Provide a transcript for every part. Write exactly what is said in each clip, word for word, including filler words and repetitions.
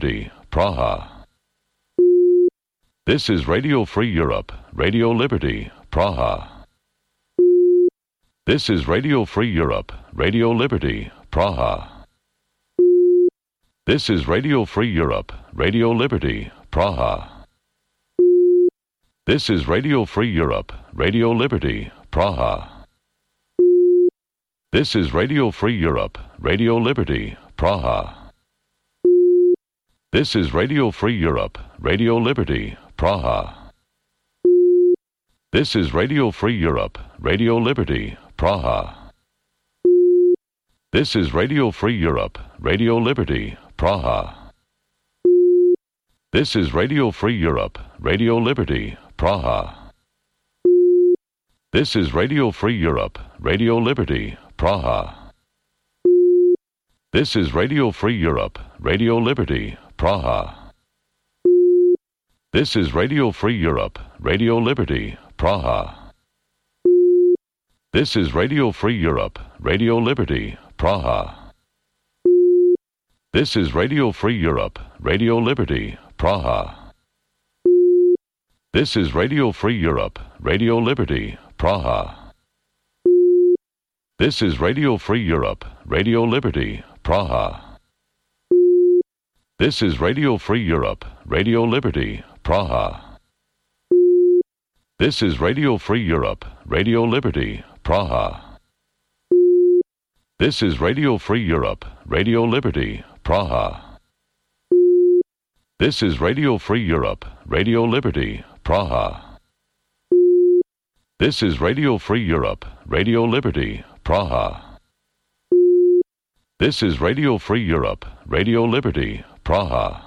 Praha. This is Radio Free Europe, Radio Liberty, Praha. This is Radio Free Europe, Radio Liberty, Praha. This is Radio Free Europe, Radio Liberty, Praha. This is Radio Free Europe, Radio Liberty, Praha. This is Radio Free Europe, Radio Liberty, Praha. This is Radio Free Europe, Radio Liberty, Praha. This is Radio Free Europe, Radio Liberty, Praha. This is Radio Free Europe, Radio Liberty, Praha. This is Radio Free Europe, Radio Liberty, Praha. This is Radio Free Europe, Radio Liberty, Praha. This is Radio Free Europe, Radio Liberty, Praha. This is Radio Free Europe, Radio Liberty, Praha. This is Radio Free Europe, Radio Liberty, Praha. This is Radio Free Europe, Radio Liberty, Praha. This is Radio Free Europe, Radio Liberty, Praha. This is Radio Free Europe, Radio Liberty, Praha. This is Radio Free Europe, Radio Liberty, Praha. This is Radio Free Europe, Radio Liberty, Praha. This is Radio Free Europe, Radio Liberty, Praha. This is Radio Free Europe, Radio Liberty, Praha. This is Radio Free Europe, Radio Liberty, Praha. This is Radio Free Europe, Radio Liberty, Praha.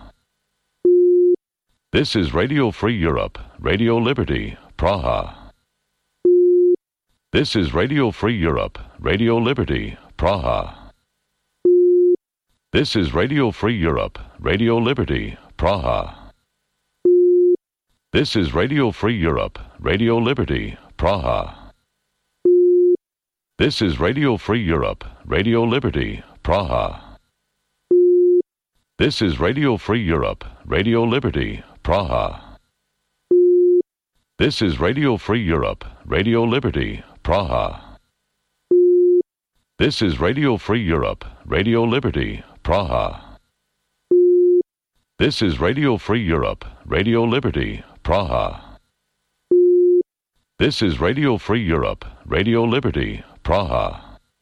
This is Radio Free Europe, Radio Liberty, Praha. This is Radio Free Europe, Radio Liberty, Praha. This is Radio Free Europe, Radio Liberty, Praha. This is Radio Free Europe, Radio Liberty, Praha. This is Radio Free Europe, Radio Liberty, Praha. This is Radio Free Europe, Radio Liberty, Praha. This is Radio Free Europe, Radio Liberty, Praha. This is Radio Free Europe, Radio Liberty, Praha. This is Radio Free Europe, Radio Liberty, Praha. This is Radio Free Europe, Radio Liberty, Praha.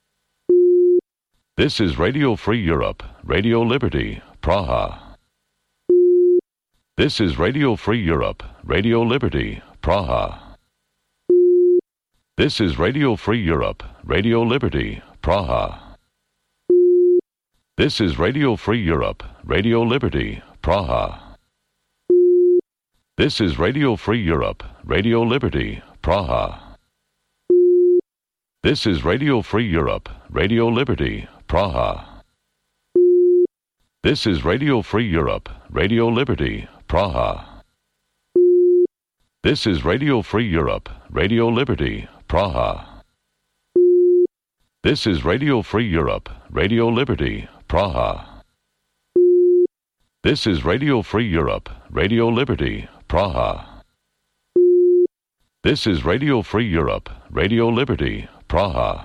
This is Radio Free Europe, Radio Liberty, Praha. This is Radio Free Europe, Radio Liberty, Praha. This is Radio Free Europe, Radio Liberty, Praha. This is Radio Free Europe, Radio Liberty, Praha. This is Radio Free Europe, Radio Liberty, Praha. This is Radio Free Europe, Radio Liberty, Praha. This is Radio Free Europe, Radio Liberty, Praha. This is Radio Free Europe, Radio Liberty, Praha. This is Radio Free Europe, Radio Liberty, Praha. This is Radio Free Europe, Radio Liberty, Praha. This is Radio Free Europe, Radio Liberty, Praha.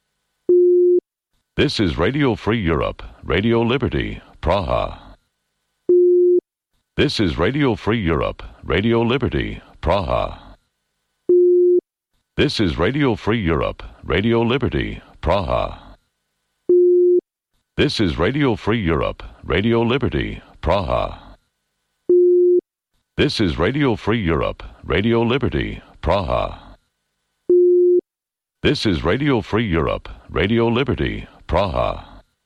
This is Radio Free Europe, Radio Liberty, Praha. This is Radio Free Europe, Radio Liberty, Praha. This is Radio Free Europe, Radio Liberty, Praha. This is Radio Free Europe, Radio Liberty, Praha. This is Radio Free Europe, Radio Liberty, Praha. This is Radio Free Europe, Radio Liberty, Praha.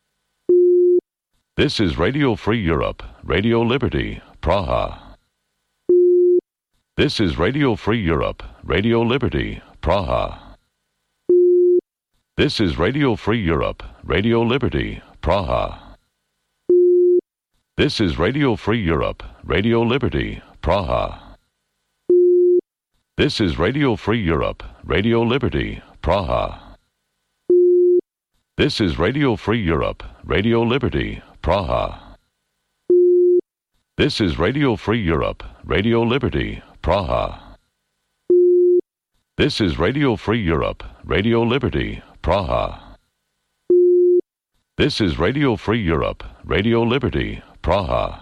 This is Radio Free Europe, Radio Liberty, Praha. This is Radio Free Europe, Radio Liberty, Praha. This is Radio Free Europe, Radio Liberty, Praha. This is Radio Free Europe, Radio Liberty, Praha. This is Radio Free Europe, Radio Liberty, Praha. This is Radio Free Europe, Radio Liberty, Praha. This is Radio Free Europe, Radio Liberty, Praha. This is Radio Free Europe, Radio Liberty, Praha. This is Radio Free Europe, Radio Liberty, Praha.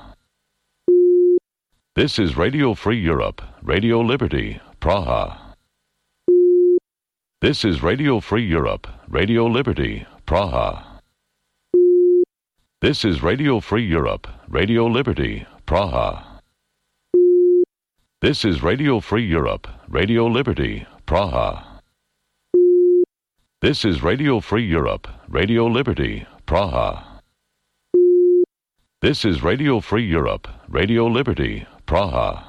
This is Radio Free Europe, Radio Liberty, Praha. This is Radio Free Europe, Radio Liberty, Praha. This is Radio Free Europe, Radio Liberty, Praha. This is Radio Free Europe, Radio Liberty, Praha. This is Radio Free Europe, Radio Liberty, Praha. This is Radio Free Europe, Radio Liberty, Praha.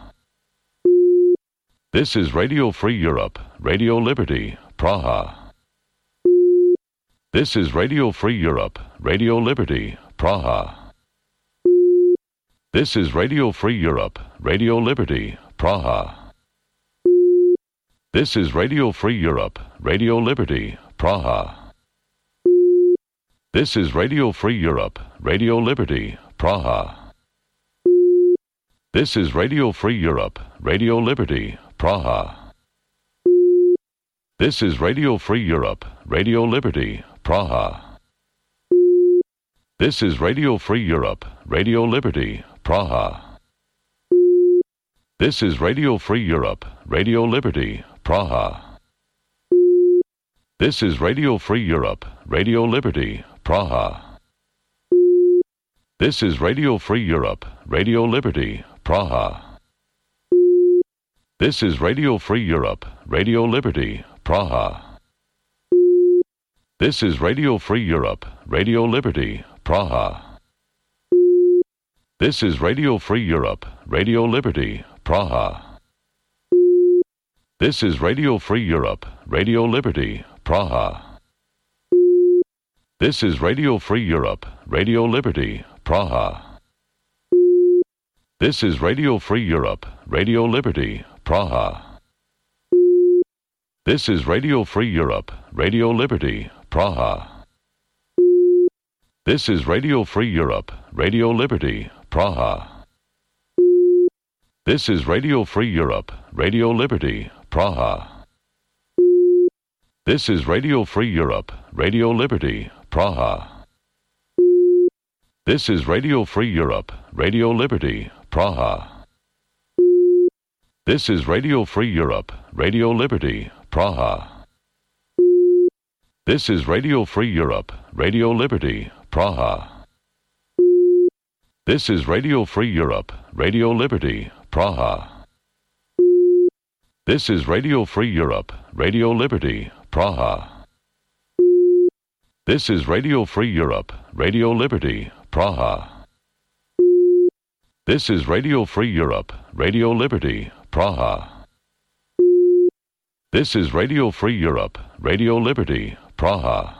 This is Radio Free Europe, Radio Liberty, Praha. This is Radio Free Europe, Radio Liberty, Praha. This is Radio Free Europe, Radio Liberty, Praha. This is Radio Free Europe, Radio Liberty, Praha. This is Radio Free Europe, Radio Liberty, Praha. This is Radio Free Europe, Radio Liberty, Praha. This is Radio Free Europe, Radio Liberty, Praha. This is Radio Free Europe, Radio Liberty, Praha. This is Radio Free Europe, Radio Liberty, Praha. This is Radio Free Europe, Radio Liberty, Praha. This is Radio Free Europe, Radio Liberty, Praha. This is Radio Free Europe, Radio Liberty, Praha. This is Radio Free Europe, Radio Liberty, Praha. This is Radio Free Europe, Radio Liberty, Praha. This is Radio Free Europe, Radio Liberty, Praha. This is Radio Free Europe, Radio Liberty, Praha. This is Radio Free Europe, Radio Liberty, Praha. This is Radio Free Europe, Radio Liberty, Praha. This is Radio Free Europe, Radio Liberty, Praha. This is Radio Free Europe, Radio Liberty, Praha. This is Radio Free Europe, Radio Liberty, Praha. This is Radio Free Europe, Radio Liberty, Praha. This is Radio Free Europe, Radio Liberty, Praha. This is Radio Free Europe, Radio Liberty, Praha. This is Radio Free Europe, Radio Liberty, Praha. This is Radio Free Europe, Radio Liberty, Praha. This is Radio Free Europe, Radio Liberty, Praha. This is Radio Free Europe, Radio Liberty, Praha. This is Radio Free Europe, Radio Liberty, Praha.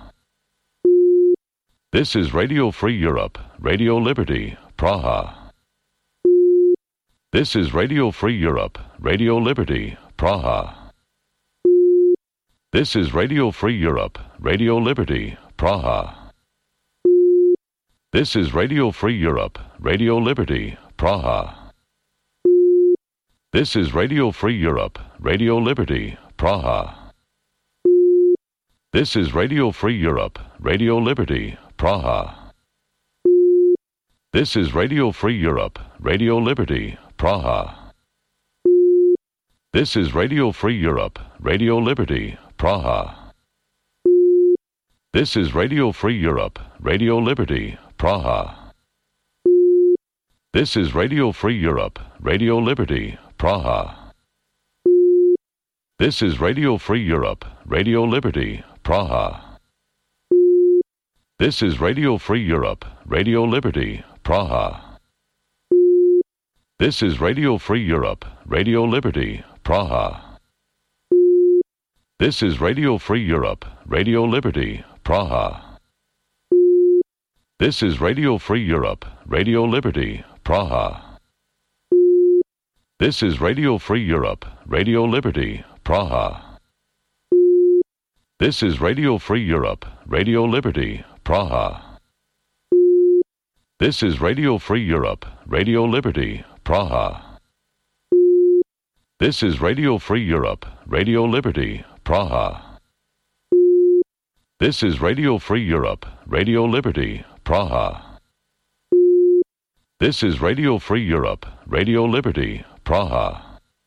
This is Radio Free Europe, Radio Liberty, Praha. This is Radio Free Europe, Radio Liberty, Praha. This is Radio Free Europe, Radio Liberty, Praha. This is Radio Free Europe, Radio Liberty, Praha. This is Radio Free Europe, Radio Liberty, Praha. This is Radio Free Europe, Radio Liberty, Praha. This is Radio Free Europe, Radio Liberty, Praha. This is Radio Free Europe, Radio Liberty, Praha. This is Radio Free Europe, Radio Liberty, Praha. This is Radio Free Europe, Radio Liberty, Praha. This is Radio Free Europe, Radio Liberty, Praha. This is Radio Free Europe, Radio Liberty, Praha. This is Radio Free Europe, Radio Liberty, Praha. This is Radio Free Europe, Radio Liberty, Praha. This is Radio Free Europe, Radio Liberty, Praha. This is Radio Free Europe, Radio Liberty, Praha. This is Radio Free Europe, Radio Liberty, Praha. This is Radio Free Europe, Radio Liberty, Praha. This is Radio Free Europe, Radio Liberty, Praha. This is Radio Free Europe, Radio Liberty, Praha. This is Radio Free Europe, Radio Liberty, Praha.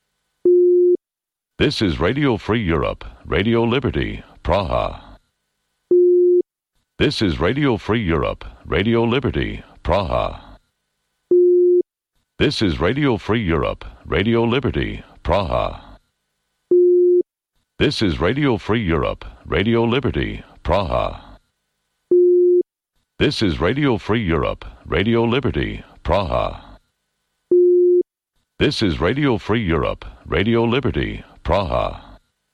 This is Radio Free Europe, Radio Liberty, Praha. This is Radio Free Europe, Radio Liberty, Praha. This is Radio Free Europe, Radio Liberty, Praha. This is Radio Free Europe, Radio Liberty, Praha. This is Radio Free Europe, Radio Liberty, Praha. This is Radio Free Europe, Radio Liberty, Praha.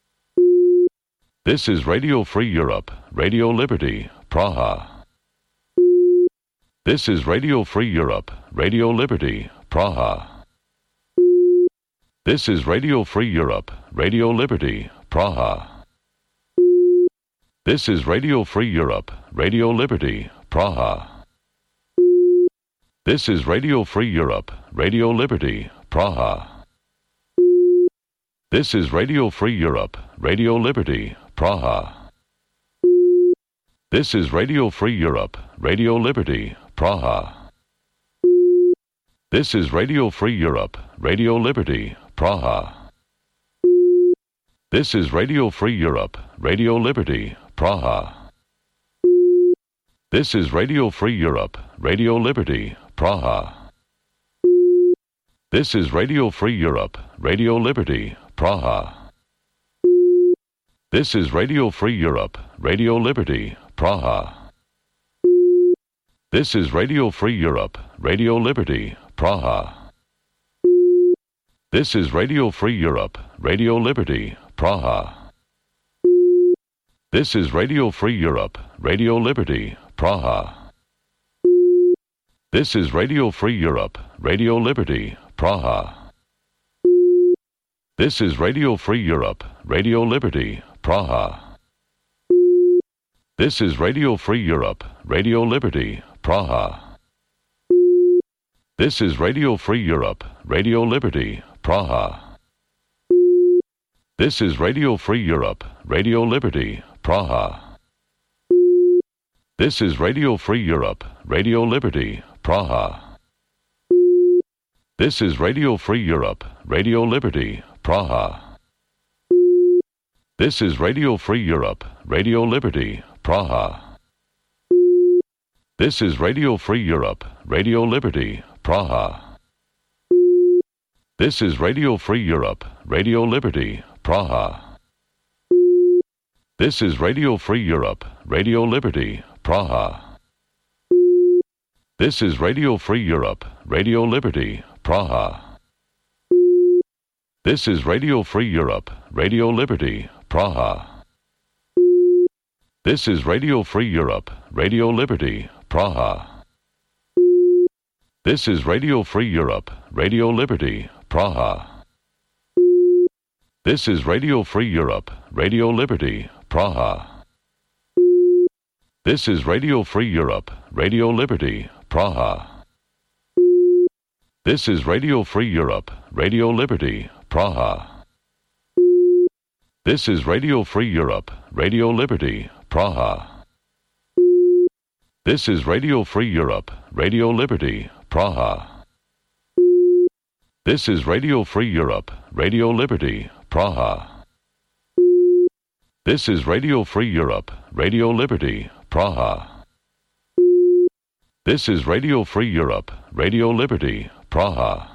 This is Radio Free Europe, Radio Liberty, Praha. This is Radio Free Europe, Radio Liberty, Praha. This is Radio Free Europe, Radio Liberty, Praha. This is Radio Free Europe, Radio Liberty, Praha. This is Radio Free Europe, Radio Liberty, Praha. This is Radio Free Europe, Radio Liberty, Praha. This is Radio Free Europe, Radio Liberty, Praha. This is Radio Free Europe, Radio Liberty, Praha. This is Radio Free Europe, Radio Liberty, Praha. This is Radio Free Europe, Radio Liberty, Praha. This is Radio Free Europe, Radio Liberty, Praha. This is Radio Free Europe, Radio Liberty, Praha. This is Radio Free Europe, Radio Liberty, Praha. This is Radio Free Europe, Radio Liberty, Praha. This is Radio Free Europe, Radio Liberty, Praha. This is Radio Free Europe, Radio Liberty, Praha. This is Radio Free Europe, Radio Liberty, Praha. This is Radio Free Europe, Radio Liberty, Praha. This is Radio Free Europe, Radio Liberty, Praha. This is Radio Free Europe, Radio Liberty, Praha. This is Radio Free Europe, Radio Liberty, Praha. This is Radio Free Europe, Radio Liberty, Praha. This is Radio Free Europe, Radio Liberty, Praha. This is Radio Free Europe, Radio Liberty, Praha. This is Radio Free Europe, Radio Liberty, Praha. This is Radio Free Europe, Radio Liberty, Praha. This is Radio Free Europe, Radio Liberty, Praha. This is Radio Free Europe, Radio Liberty, Praha. This is Radio Free Europe, Radio Liberty, Praha. This is Radio Free Europe, Radio Liberty, Praha. This is Radio Free Europe, Radio Liberty, Praha. This is Radio Free Europe, Radio Liberty, Praha. This is Radio Free Europe, Radio Liberty, Praha. This is Radio Free Europe, Radio Liberty, Praha. This is Radio Free Europe, Radio Liberty, Praha. This is Radio Free Europe, Radio Liberty, Praha. This is Radio Free Europe, Radio Liberty, Praha. This is Radio Free Europe, Radio Liberty, Praha.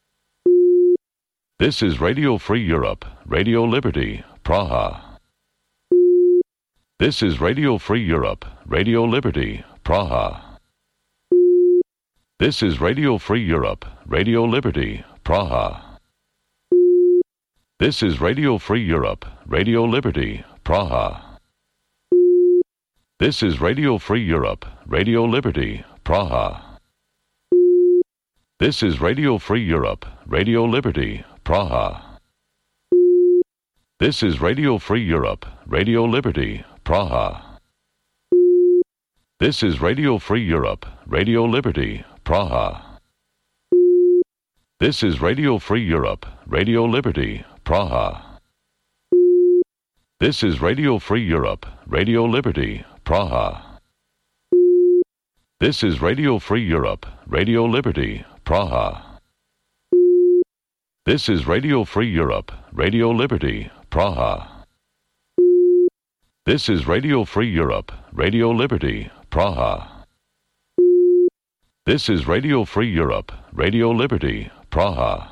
This is Radio Free Europe, Radio Liberty, Praha. This is Radio Free Europe, Radio Liberty, Praha. This is Radio Free Europe, Radio Liberty, Praha. This is Radio Free Europe, Radio Liberty, Praha. This is Radio Free Europe, Radio Liberty, Praha. This is Radio Free Europe, Radio Liberty, Praha. This is Radio Free Europe, Radio Liberty, Praha. This is Radio Free Europe, Radio Liberty, Praha. This is Radio Free Europe, Radio Liberty, Praha. This is Radio Free Europe, Radio Liberty, Praha. This is Radio Free Europe, Radio Liberty, Praha. This is Radio Free Europe, Radio Liberty, Praha. This is Radio Free Europe, Radio Liberty, Praha. This is Radio Free Europe, Radio Liberty, Praha.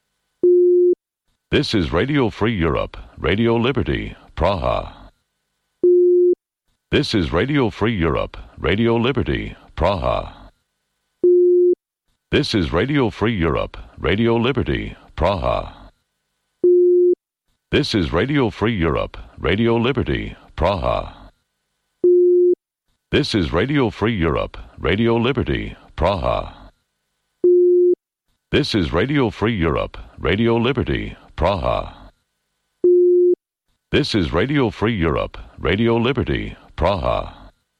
This is Radio Free Europe, Radio Liberty, Praha. This is Radio Free Europe, Radio Liberty, Praha. This is Radio Free Europe, Radio Liberty, Praha. This is Radio Free Europe, Radio Liberty, Praha. This is Radio Free Europe, Radio Liberty, Praha. This is Radio Free Europe, Radio Liberty, Praha. This is Radio Free Europe, Radio Liberty, Praha.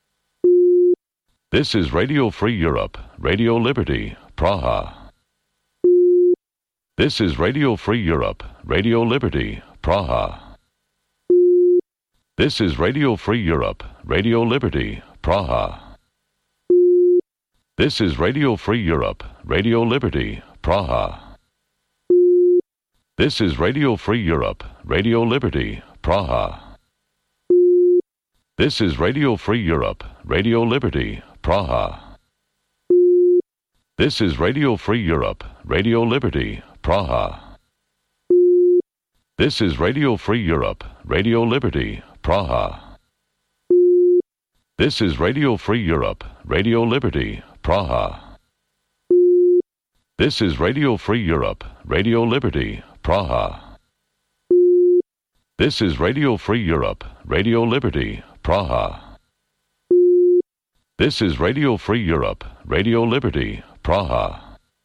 This is Radio Free Europe, Radio Liberty, Praha. This is Radio Free Europe, Radio Liberty, Praha. This is Radio Free Europe, Radio Liberty, Praha. This is Radio Free Europe, Radio Liberty, Praha. This is Radio Free Europe, Radio Liberty, Praha. This is Radio Free Europe, Radio Liberty, Praha. This is Radio Free Europe, Radio Liberty, Praha. This is Radio Free Europe, Radio Liberty, Praha. This is Radio Free Europe, Radio Liberty, Praha. This is Radio Free Europe, Radio Liberty, Praha. This is Radio Free Europe, Radio Liberty, Praha. This is Radio Free Europe, Radio Liberty, Praha.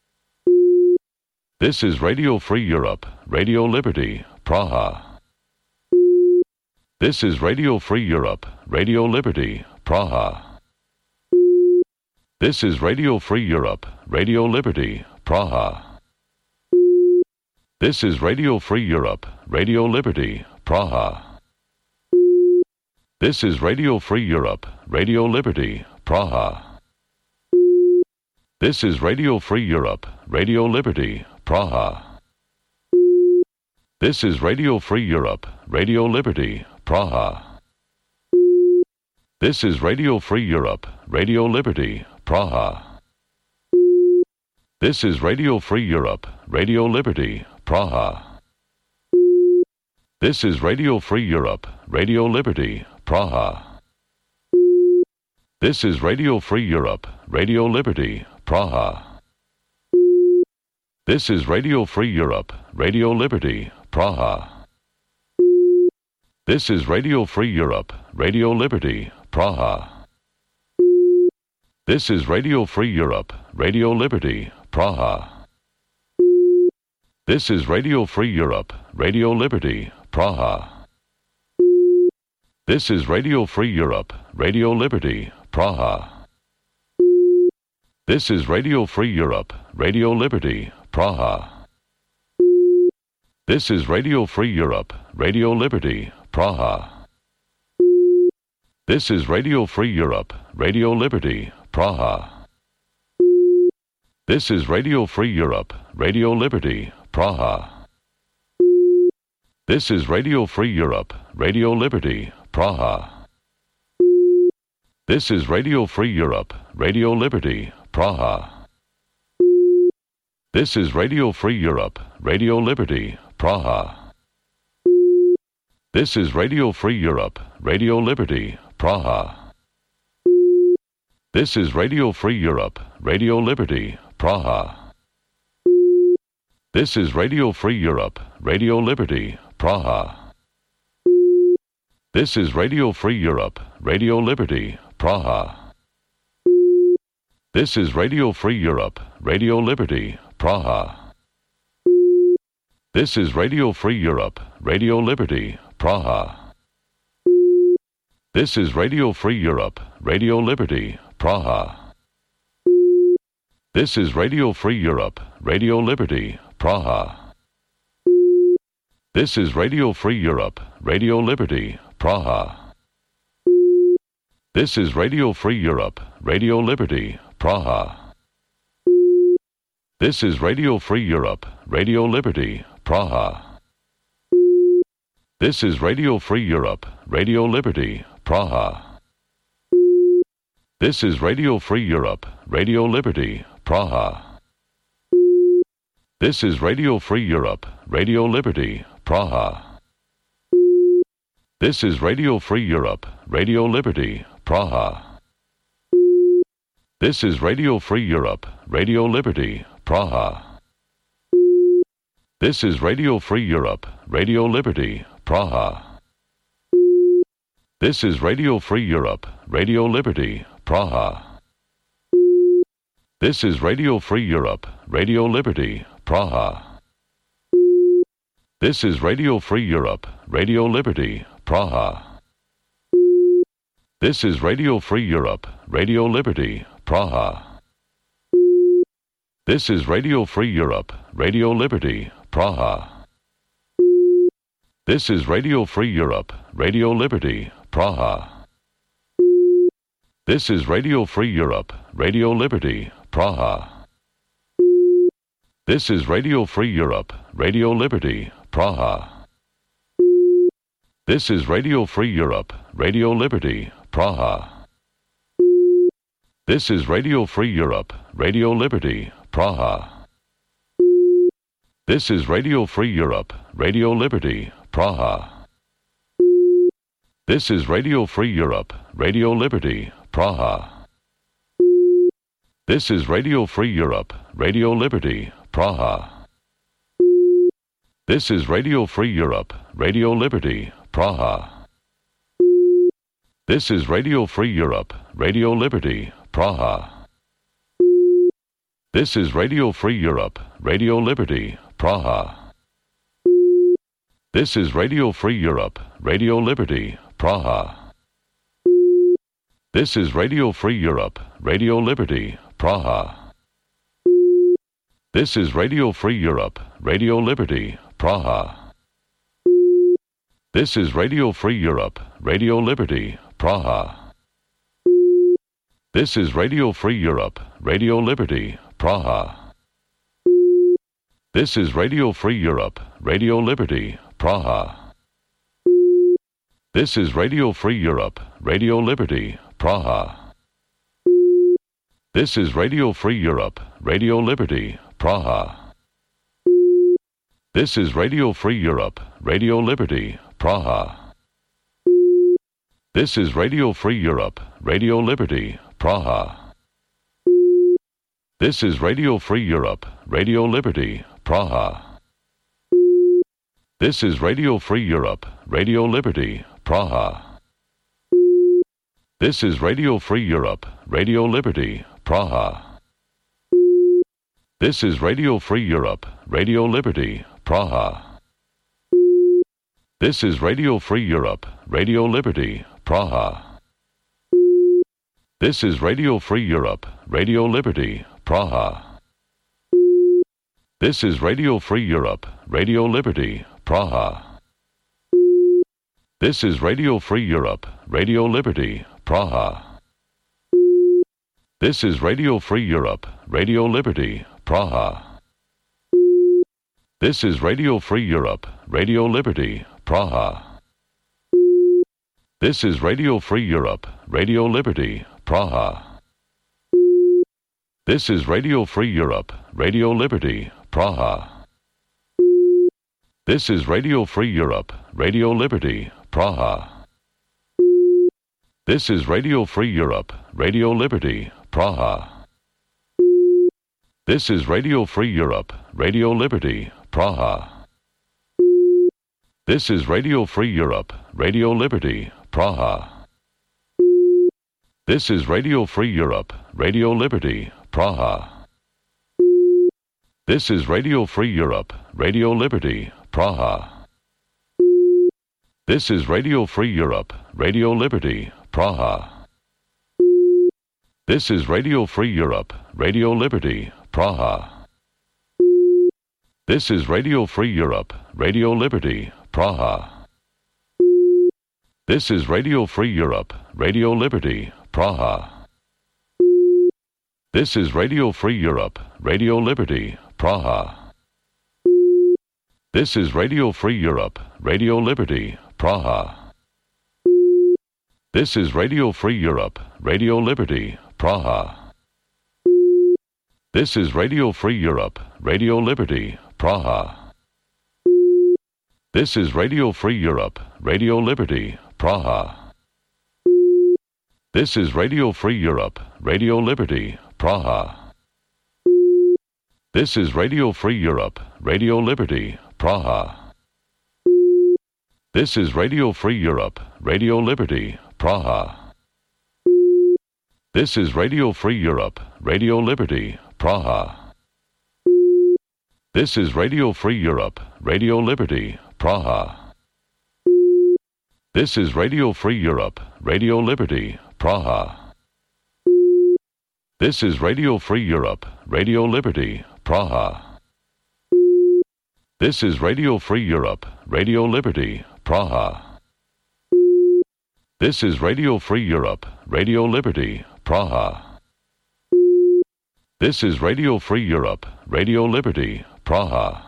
This is Radio Free Europe, Radio Liberty, Praha. This is Radio Free Europe, Radio Liberty, Praha. This is Radio Free Europe, Radio Liberty, Praha. This is Radio Free Europe, Radio Liberty, Praha. This is Radio Free Europe, Radio Liberty, Praha. This is Radio Free Europe, Radio Liberty, Praha. This is Radio Free Europe, Radio Liberty, Praha. This is Radio Free Europe, Radio Liberty, Praha. This is Radio Free Europe, Radio Liberty, Praha. This is Radio Free Europe, Radio Liberty, Praha. This is Radio Free Europe, Radio Liberty, Praha. This is Radio Free Europe, Radio Liberty, Praha. This is Radio Free Europe, Radio Liberty, Praha. This is Radio Free Europe, Radio Liberty, Praha. This is Radio Free Europe, Radio Liberty, Praha. This is Radio Free Europe, Radio Liberty, Praha. This is Radio Free Europe, Radio Liberty, Praha. This is Radio Free Europe, Radio Liberty, Praha. This is Radio Free Europe, Radio Liberty, Praha. This is Radio Free Europe, Radio Liberty, Praha. This is Radio Free Europe, Radio Liberty, Praha. This is Radio Free Europe, Radio Liberty, Praha. This is Radio Free Europe, Radio Liberty, Praha. This is Radio Free Europe, Radio Liberty, Praha. This is Radio Free Europe, Radio Liberty, Praha. This is Radio Free Europe, Radio Liberty, Praha. This is Radio Free Europe, Radio Liberty, Praha. This is Radio Free Europe, Radio Liberty, Praha. This is Radio Free Europe, Radio Liberty, Praha. This is Radio Free Europe, Radio Liberty, Praha. This is Radio Free Europe, Radio Liberty, Praha. This is Radio Free Europe, Radio Liberty, Praha. This is Radio Free Europe, Radio Liberty, Praha. This is Radio Free Europe, Radio Liberty, Praha. This is Radio Free Europe, Radio Liberty, Praha. This is Radio Free Europe, Radio Liberty, Praha. This is Radio Free Europe, Radio Liberty, Praha. This is Radio Free Europe, Radio Liberty, Praha. This is Radio Free Europe, Radio Liberty, Praha. This is Radio Free Europe, Radio Liberty, Praha. This is Radio Free Europe, Radio Liberty, Praha. This is Radio Free Europe, Radio Liberty, Praha. This is Radio Free Europe, Radio Liberty, Praha. This is Radio Free Europe, Radio Liberty, Praha. This is Radio Free Europe, Radio Liberty, Praha. This is Radio Free Europe, Radio Liberty, Praha. This is Radio Free Europe, Radio Liberty, Praha. This is Radio Free Europe, Radio Liberty, Praha. This is Radio Free Europe, Radio Liberty, Praha. This is Radio Free Europe, Radio Liberty, Praha. This is Radio Free Europe, Radio Liberty, Praha. This is Radio Free Europe, Radio Liberty, Praha. This is Radio Free Europe, Radio Liberty, Praha. This is Radio Free Europe, Radio Liberty, Praha. This is Radio Free Europe, Radio Liberty, Praha. This is Radio Free Europe, Radio Liberty, Praha. This is Radio Free Europe, Radio Liberty, Praha. This is Radio Free Europe, Radio Liberty, Praha. This is Radio Free Europe, Radio Liberty, Praha. This is Radio Free Europe, Radio Liberty, Praha. This is Radio Free Europe, Radio Liberty, Praha. This is Radio Free Europe, Radio Liberty, Praha. This is Radio Free Europe, Radio Liberty, Praha. This is Radio Free Europe, Radio Liberty, Praha. This is Radio Free Europe, Radio Liberty, Praha. This is Radio Free Europe, Radio Liberty, Praha. This is Radio Free Europe, Radio Liberty, Praha. This is Radio Free Europe, Radio Liberty, Praha. This is Radio Free Europe, Radio Liberty, Praha. This is Radio Free Europe, Radio Liberty, Praha. This is Radio Free Europe, Radio Liberty, Praha. This is Radio Free Europe, Radio Liberty, Praha. This is Radio Free Europe, Radio Liberty, Praha. This is Radio Free Europe, Radio Liberty, Praha. This is Radio Free Europe, Radio Liberty, Praha. This is Radio Free Europe, Radio Liberty, Praha. This is Radio Free Europe, Radio Liberty, Praha. This is Radio Free Europe, Radio Liberty, Praha. This is Radio Free Europe, Radio Liberty, Praha. This is Radio Free Europe, Radio Liberty, Praha. This is Radio Free Europe, Radio Liberty, Praha. This is Radio Free Europe, Radio Liberty, Praha. This is Radio Free Europe, Radio Liberty, Praha. This is Radio Free Europe, Radio Liberty, Praha. This is Radio Free Europe, Radio Liberty, Praha. This is Radio Free Europe, Radio Liberty, Praha. This is Radio Free Europe, Radio Liberty, Praha. This is Radio Free Europe, Radio Liberty, Praha. This is Radio Free Europe, Radio Liberty, Praha. This is Radio Free Europe, Radio Liberty, Praha. This is Radio Free Europe, Radio Liberty, Praha. This is Radio Free Europe, Radio Liberty, Praha. This is Radio Free Europe, Radio Liberty, Praha. This is Radio Free Europe, Radio Liberty, Praha. This is Radio Free Europe, Radio Liberty, Praha. This is Radio Free Europe, Radio Liberty, Praha. This is Radio Free Europe, Radio Liberty, Praha. This is Radio Free Europe, Radio Liberty, Praha. This is Radio Free Europe, Radio Liberty, Praha. This is Radio Free Europe, Radio Liberty, Praha. This is Radio Free Europe, Radio Liberty, Praha. This is Radio Free Europe, Radio Liberty, Praha. This is Radio Free Europe, Radio Liberty, Praha.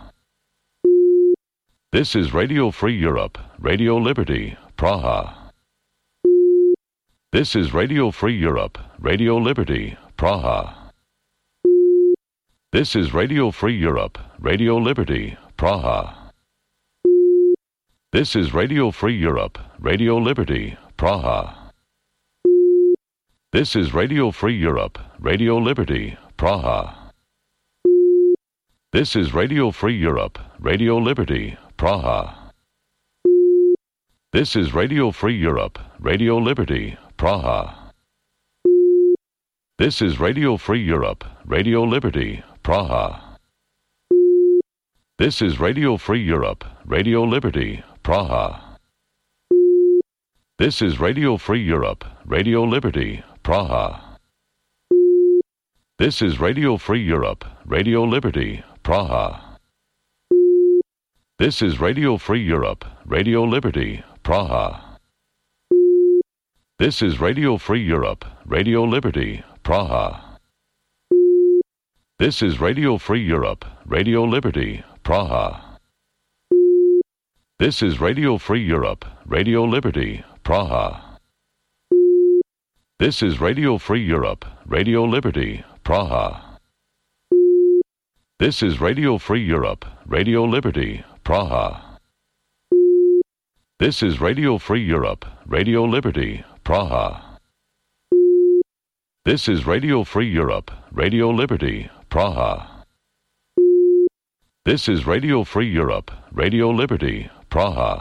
This is Radio Free Europe, Radio Liberty, Praha. This is Radio Free Europe, Radio Liberty, Praha. This is Radio Free Europe, Radio Liberty, Praha. This is Radio Free Europe, Radio Liberty, Praha. This is Radio Free Europe, Radio Liberty, Praha. This is Radio Free Europe, Radio Liberty, Praha. This is Radio Free Europe, Radio Liberty, Praha. This is Radio Free Europe, Radio Liberty, Praha. This is Radio Free Europe, Radio Liberty, Praha. This is Radio Free Europe, Radio Liberty, Praha. This is Radio Free Europe, Radio Liberty, Praha. This is Radio Free Europe, Radio Liberty, Praha. This is Radio Free Europe, Radio Liberty, Praha. This is Radio Free Europe, Radio Liberty, Praha. This is Radio Free Europe, Radio Liberty, Praha. This is Radio Free Europe, Radio Liberty, Praha. This is Radio Free Europe, Radio Liberty, Praha. This is Radio Free Europe, Radio Liberty, Praha. This is Radio Free Europe, Radio Liberty, Praha. This is Radio Free Europe, Radio Liberty, Praha.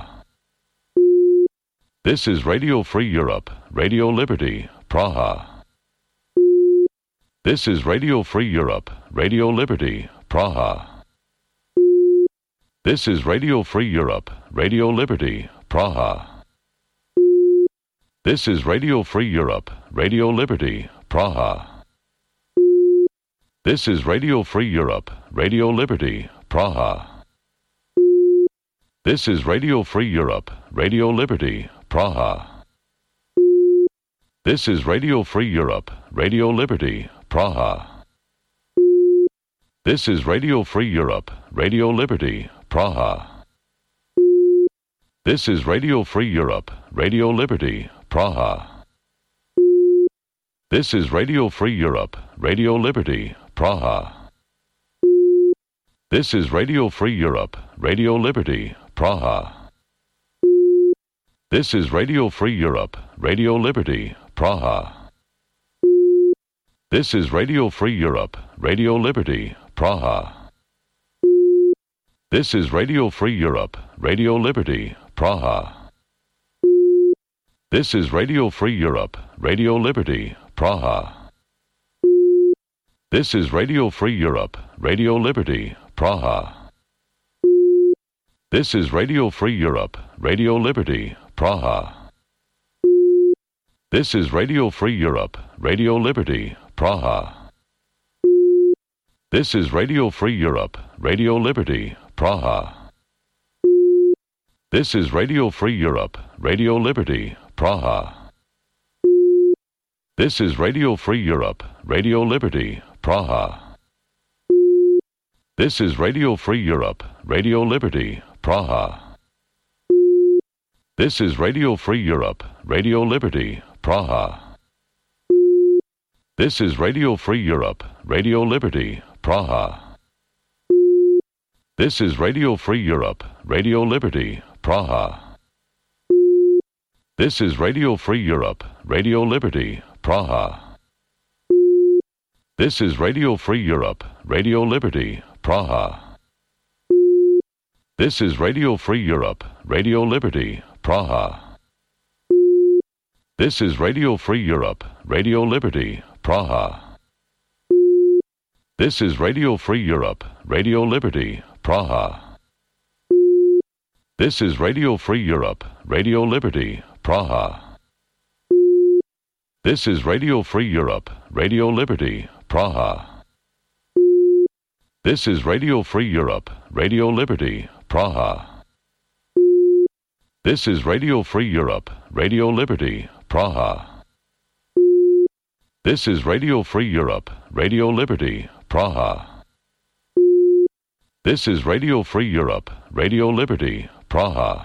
This is Radio Free Europe, Radio Liberty, Praha. This is Radio Free Europe, Radio Liberty, Praha. This is Radio Free Europe, Radio Liberty, Praha. This is Radio Free Europe, Radio Liberty, Praha. This is Radio Free Europe, Radio Liberty, Praha. This is Radio Free Europe, Radio Liberty, Praha. This is Radio Free Europe, Radio Liberty, Praha. This is Radio Free Europe, Radio Liberty, Praha. This is Radio Free Europe, Radio Liberty, Praha. This is Radio Free Europe, Radio Liberty, Praha. This is Radio Free Europe, Radio Liberty, Praha. This is Radio Free Europe, Radio Liberty, Praha. This is Radio Free Europe, Radio Liberty, Praha. This is Radio Free Europe, Radio Liberty, Praha. This is Radio Free Europe, Radio Liberty, Praha. This is Radio Free Europe, Radio Liberty, Praha. This is Radio Free Europe, Radio Liberty, Praha. This is Radio Free Europe, Radio Liberty, Praha. This is Radio Free Europe, Radio Liberty, Praha. This is Radio Free Europe, Radio Liberty, Praha. This is Radio Free Europe, Radio Liberty, Praha. This is Radio Free Europe, Radio Liberty, Praha. This is Radio Free Europe, Radio Liberty, Praha. This is Radio Free Europe, Radio Liberty, Praha. This is Radio Free Europe, Radio Liberty, Praha. This is Radio Free Europe, Radio Liberty, Praha. This is Radio Free Europe, Radio Liberty, Praha. This is Radio Free Europe, Radio Liberty, Praha. This is Radio Free Europe, Radio Liberty, Praha. This is Radio Free Europe, Radio Liberty, Praha. This is Radio Free Europe, Radio Liberty, Praha. This is Radio Free Europe, Radio Liberty, Praha. This is Radio Free Europe, Radio Liberty, Praha. This is Radio Free Europe, Radio Liberty, Praha. This is Radio Free Europe, Radio Liberty, Praha. This is Radio Free Europe, Radio Liberty, Praha.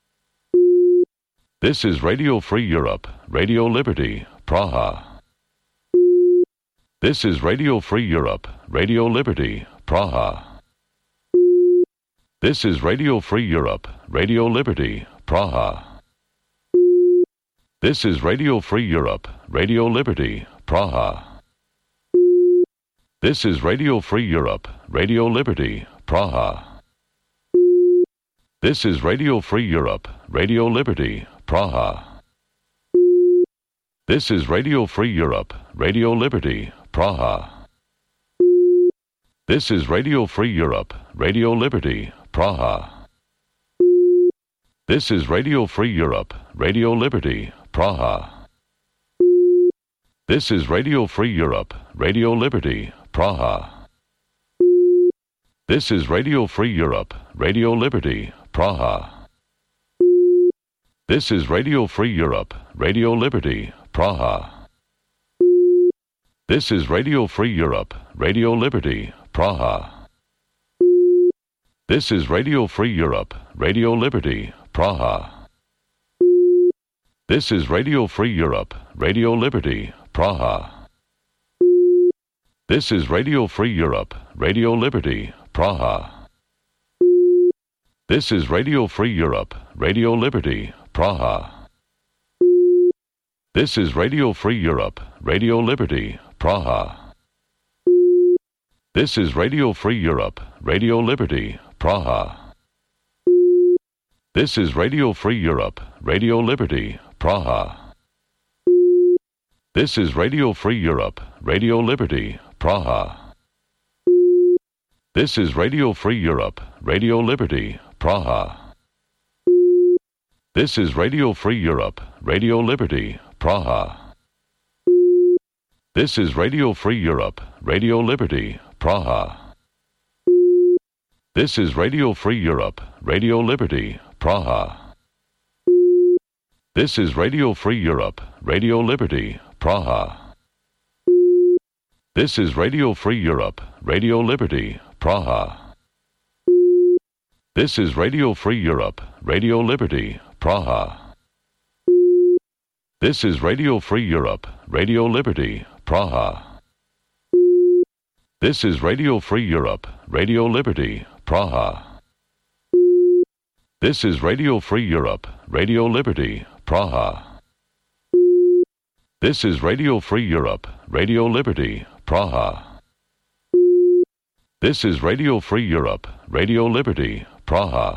This is Radio Free Europe, Radio Liberty, Praha. This is Radio Free Europe, Radio Liberty, Praha. This is Radio Free Europe, Radio Liberty, Praha. This is Radio Free Europe, Radio Liberty, Praha. This is Radio Free Europe, Radio Liberty, Praha. This is Radio Free Europe, Radio Liberty, Praha. This is Radio Free Europe, Radio Liberty, Praha. This is Radio Free Europe, Radio Liberty, Praha. This is Radio Free Europe, Radio Liberty, Praha. This is Radio Free Europe, Radio Liberty, Praha. This is Radio Free Europe, Radio Liberty, Praha. This is Radio Free Europe, Radio Liberty, Praha. This is Radio Free Europe, Radio Liberty, Praha. This is Radio Free Europe, Radio Liberty, Praha. This is Radio Free Europe, Radio Liberty, Praha. This is Radio Free Europe, Radio Liberty, Praha. This is Radio Free Europe, Radio Liberty, Praha. This is Radio Free Europe, Radio Liberty, Praha. This is Radio Free Europe, Radio Liberty, Praha. This is Radio Free Europe, Radio Liberty, Praha. This is Radio Free Europe, Radio Liberty, Praha. This is Radio Free Europe, Radio Liberty, Praha. This is Radio Free Europe, Radio Liberty, Praha. This is Radio Free Europe, Radio Liberty, Praha. This is Radio Free Europe, Radio Liberty, Praha. This is Radio Free Europe, Radio Liberty, Praha. This is Radio Free Europe, Radio Liberty, Praha. This is Radio Free Europe, Radio Liberty, Praha. This is Radio Free Europe, Radio Liberty, Praha. This is Radio Free Europe, Radio Liberty, Praha. This is Radio Free Europe, Radio Liberty, Praha. This is Radio Free Europe, Radio Liberty, Praha. This is Radio Free Europe, Radio Liberty, Praha.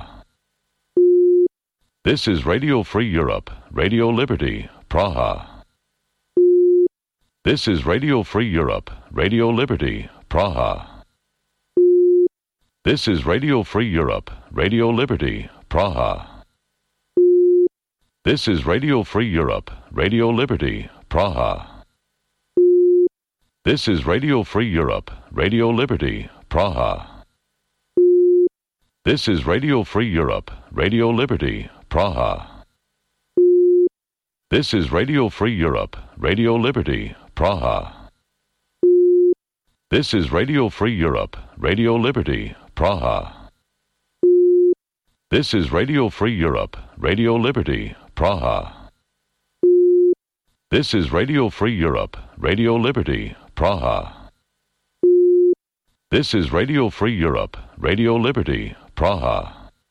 This is Radio Free Europe, Radio Liberty, Praha. This is Radio Free Europe, Radio Liberty, Praha. This is Radio Free Europe, Radio Liberty, Praha. This is Radio Free Europe, Radio Liberty, Praha. This is Radio Free Europe, Radio Liberty, Praha. This is Radio Free Europe, Radio Liberty, Praha. This is Radio Free Europe, Radio Liberty, Praha. This is Radio Free Europe, Radio Liberty, Praha. This is Radio Free Europe, Radio Liberty, Praha. This is Radio Free Europe, Radio Liberty, Praha. This is Radio Free Europe, Radio Liberty, Praha.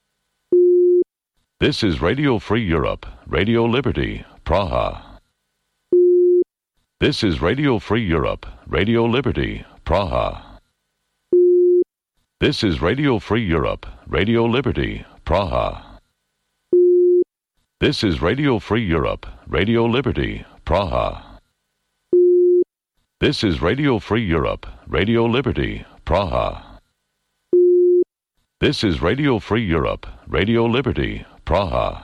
This is Radio Free Europe, Radio Liberty, Praha. This is Radio Free Europe, Radio Liberty, Praha. This is Radio Free Europe, Radio Liberty, Praha. This is Radio Free Europe, Radio Liberty, Praha. This is Radio Free Europe, Radio Liberty, Praha. This is Radio Free Europe, Radio Liberty, Praha.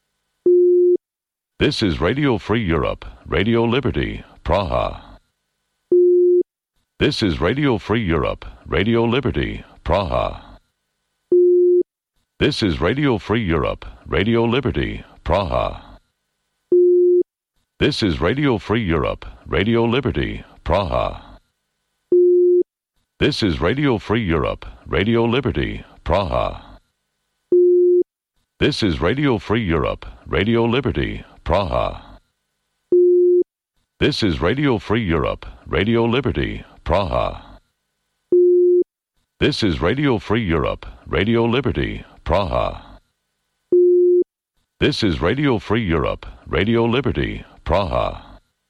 This is Radio Free Europe, Radio Liberty, Praha. This is Radio Free Europe, Radio Liberty, Praha. This is Radio Free Europe, Radio Liberty, Praha. This is Radio Free Europe, Radio Liberty, Praha. This is Radio Free Europe, Radio Liberty, Praha. This is Radio Free Europe, Radio Liberty, Praha. This is Radio Free Europe, Radio Liberty, Praha. This is Radio Free Europe, Radio Liberty, Praha. This is Radio Free Europe, Radio Liberty, Praha.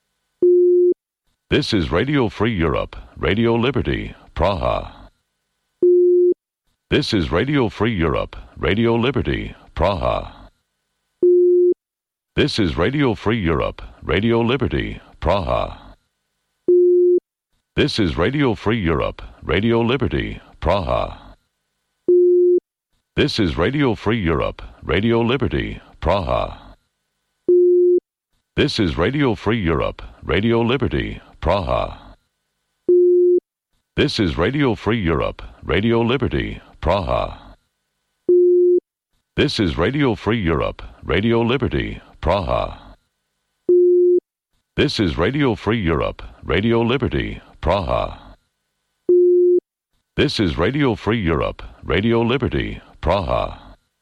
This is Radio Free Europe, Radio Liberty, Praha. This is Radio Free Europe, Radio Liberty, Praha. This is Radio Free Europe, Radio Liberty, Praha. This is Radio Free Europe, Radio Liberty, Praha. This is Radio Free Europe, Radio Liberty, Praha. This is Radio Free Europe, Radio Liberty, Praha. This is Radio Free Europe, Radio Liberty, Praha. This is Radio Free Europe, Radio Liberty, Praha. This is Radio Free Europe, Radio Liberty, Praha. This is Radio Free Europe, Radio Liberty, Praha.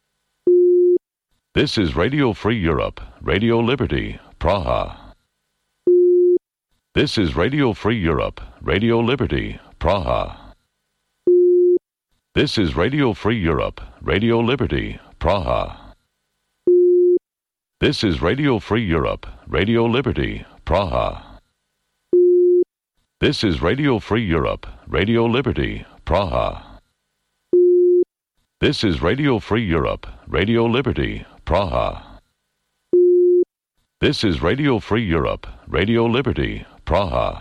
This is Radio Free Europe, Radio Liberty, Praha. This is Radio Free Europe, Radio Liberty, Praha. This is Radio Free Europe, Radio Liberty, Praha. This is Radio Free Europe, Radio Liberty, Praha. This is Radio Free Europe, Radio Liberty, Praha. This is Radio Free Europe, Radio Liberty, Praha. This is Radio Free Europe, Radio Liberty, Praha.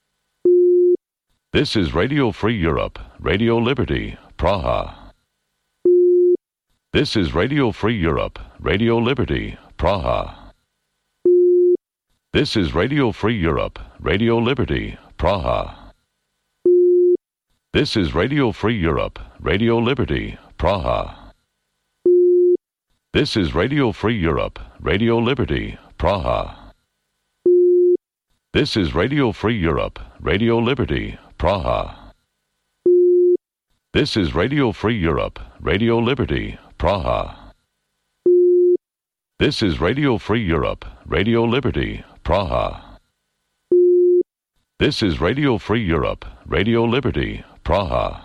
This is Radio Free Europe, Radio Liberty, Praha. This is Radio Free Europe, Radio Liberty, Praha. This is Radio Free Europe, Radio Liberty, Praha. This is Radio Free Europe, Radio Liberty, Praha. This is Radio Free Europe, Radio Liberty, Praha. This is Radio Free Europe, Radio Liberty, Praha. This is Radio Free Europe, Radio Liberty, Praha. This is Radio Free Europe, Radio Liberty, Praha. This is Radio Free Europe, Radio Liberty, Praha.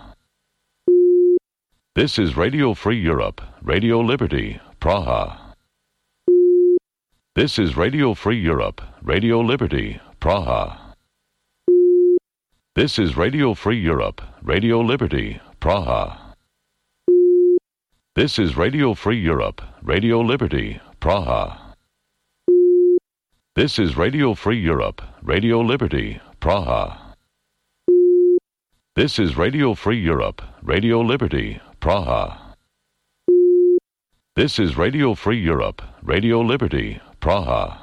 This is Radio Free Europe, Radio Liberty, Praha. This is Radio Free Europe, Radio Liberty, Praha. This is Radio Free Europe, Radio Liberty, Praha. This is Radio Free Europe, Radio Liberty, Praha. This is Radio Free Europe, Radio Liberty, Praha. This is Radio Free Europe, Radio Liberty, Praha. This is Radio Free Europe, Radio Liberty, Praha.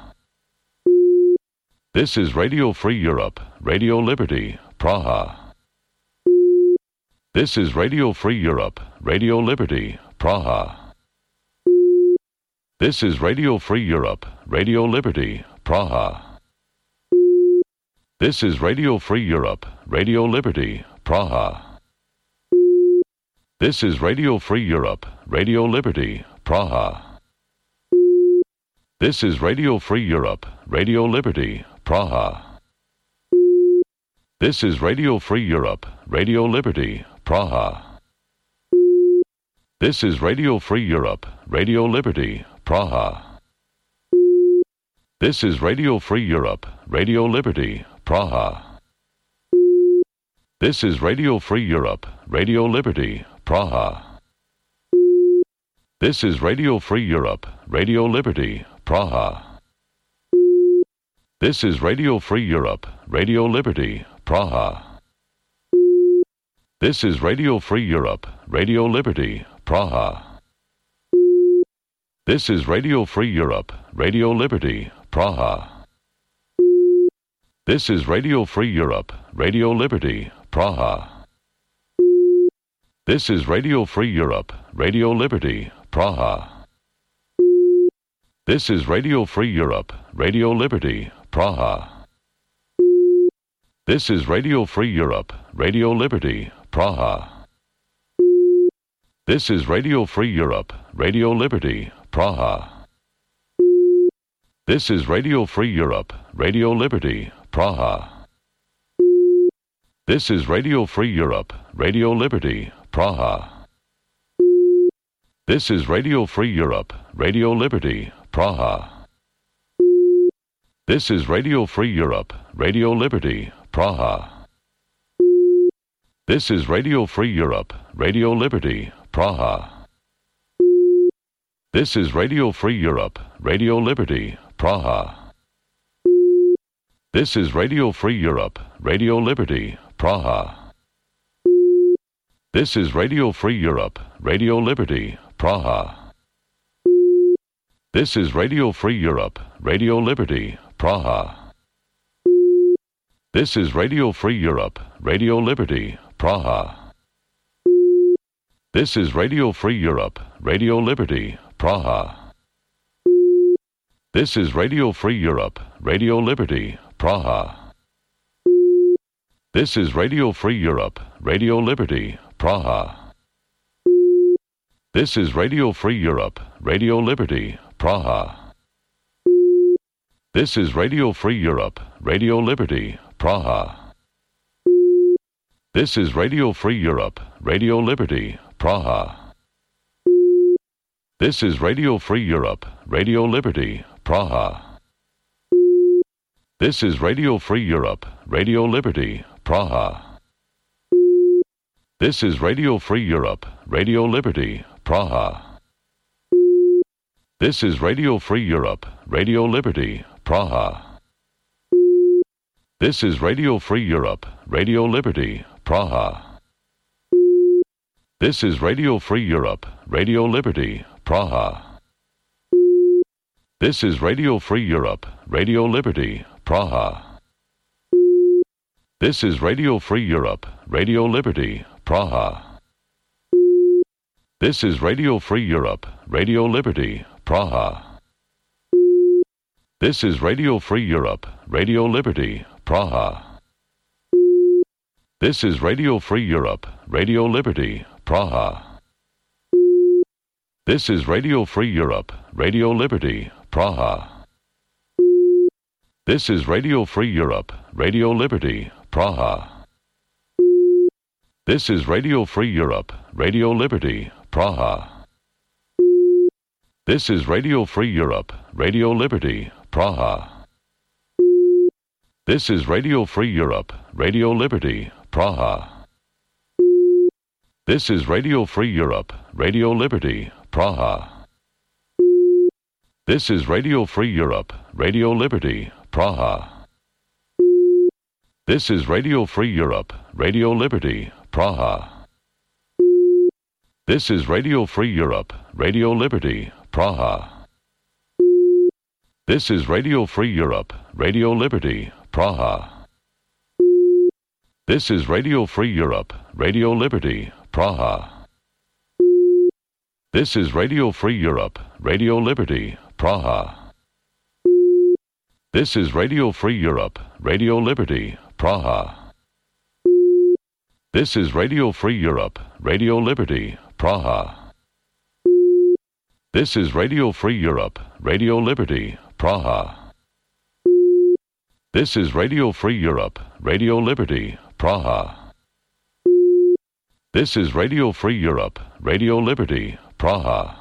This is Radio Free Europe, Radio Liberty, Praha. This is Radio Free Europe, Radio Liberty, Praha. This is Radio Free Europe, Radio Liberty, Praha. This is Radio Free Europe, Radio Liberty, Praha. This is Radio Free Europe, Radio Liberty, Praha. This is Radio Free Europe, Radio Liberty, Praha. This is Radio Free Europe, Radio Liberty, Praha. This is Radio Free Europe, Radio Liberty, Praha. This is Radio Free Europe, Radio Liberty, Praha. This is Radio Free Europe, Radio Liberty, Praha. This is Radio Free Europe, Radio Liberty, Praha. This is Radio Free Europe, Radio Liberty, Praha. This is Radio Free Europe, Radio Liberty, Praha. This is Radio Free Europe, Radio Liberty, Praha. This is Radio Free Europe, Radio Liberty, Praha. This is Radio Free Europe, Radio Liberty, Praha. This is Radio Free Europe, Radio Liberty, Praha. This is Radio Free Europe, Radio Liberty, Praha. This is Radio Free Europe, Radio Liberty, Praha. This is Radio Free Europe, Radio Liberty, Praha. This is Radio Free Europe, Radio Liberty, Praha. This is Radio Free Europe, Radio Liberty, Praha. This is Radio Free Europe, Radio Liberty, Praha. This is Radio Free Europe, Radio Liberty, Praha. This is Radio Free Europe, Radio Liberty, Praha. This is Radio Free Europe, Radio Liberty, Praha. This is Radio Free Europe, Radio Liberty, Praha. This is Radio Free Europe, Radio Liberty, Praha. This is Radio Free Europe, Radio Liberty, Praha. This is Radio Free Europe, Radio Liberty, Praha. This is Radio Free Europe, Radio Liberty, Praha. This is Radio Free Europe, Radio Liberty, Praha. This is Radio Free Europe, Radio Liberty, Praha. This is Radio Free Europe, Radio Liberty, Praha. This is Radio Free Europe, Radio Liberty, Praha. This is Radio Free Europe, Radio Liberty, Praha. This is Radio Free Europe, Radio Liberty, Praha. This is Radio Free Europe, Radio Liberty, Praha. This is Radio Free Europe, Radio Liberty, Praha. This is Radio Free Europe, Radio Liberty, Praha. This is Radio Free Europe, Radio Liberty, Praha. This is Radio Free Europe, Radio Liberty, Praha. This is Radio Free Europe, Radio Liberty, Praha. This is Radio Free Europe, Radio Liberty, Praha. This is Radio Free Europe, Radio Liberty, Praha. This is Radio Free Europe, Radio Liberty, Praha. This is Radio Free Europe, Radio Liberty, Praha. This is Radio Free Europe, Radio Liberty, Praha. This is Radio Free Europe, Radio Liberty, Praha. This is Radio Free Europe, Radio Liberty, Praha. This is Radio Free Europe, Radio Liberty, Praha. This is Radio Free Europe, Radio Liberty, Praha. This is Radio Free Europe, Radio Liberty, Praha. This is Radio Free Europe, Radio Liberty, Praha. This is Radio Free Europe, Radio Liberty, Praha. This is Radio Free Europe, Radio Liberty, Praha. This is Radio Free Europe, Radio Liberty, Praha. This is Radio Free Europe, Radio Liberty, Praha. This is Radio Free Europe, Radio Liberty, Praha. This is Radio Free Europe, Radio Liberty, Praha. This is Radio Free Europe, Radio Liberty, Praha. This is Radio Free Europe, Radio Liberty, Praha. This is Radio Free Europe, Radio Liberty, Praha.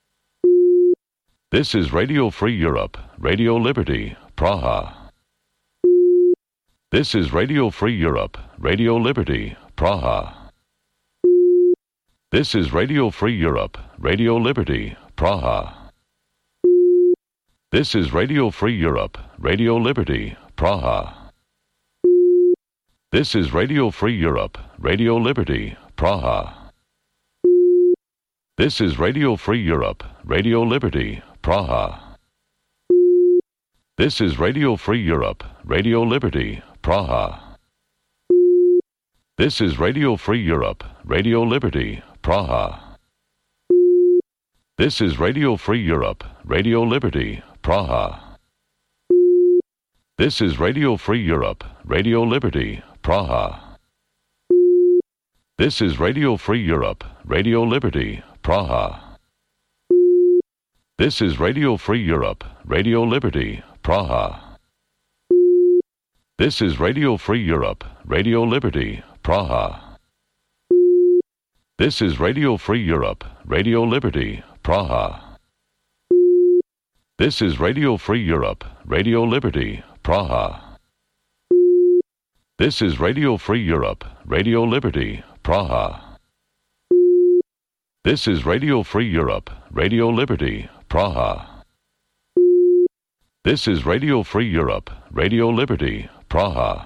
This is Radio Free Europe, Radio Liberty, Praha. This is Radio Free Europe, Radio Liberty, Praha. This is Radio Free Europe, Radio Liberty, Praha. This is Radio Free Europe, Radio Liberty, Praha. This is Radio Free Europe, Radio Liberty, Praha. This is Radio Free Europe, Radio Liberty, Praha. This is Radio Free Europe, Radio Liberty, Praha. This is Radio Free Europe, Radio Liberty, Praha. This is Radio Free Europe, Radio Liberty, Praha. This is Radio Free Europe, Radio Liberty, Praha. This is Radio Free Europe, Radio Liberty, Praha. This is Radio Free Europe, Radio Liberty, Praha. This is Radio Free Europe, Radio Liberty, Praha. This is Radio Free Europe, Radio Liberty, Praha. This is Radio Free Europe, Radio Liberty, Praha. This is Radio Free Europe, Radio Liberty, Praha. This is Radio Free Europe, Radio Liberty, Praha. This is Radio Free Europe, Radio Liberty, Praha.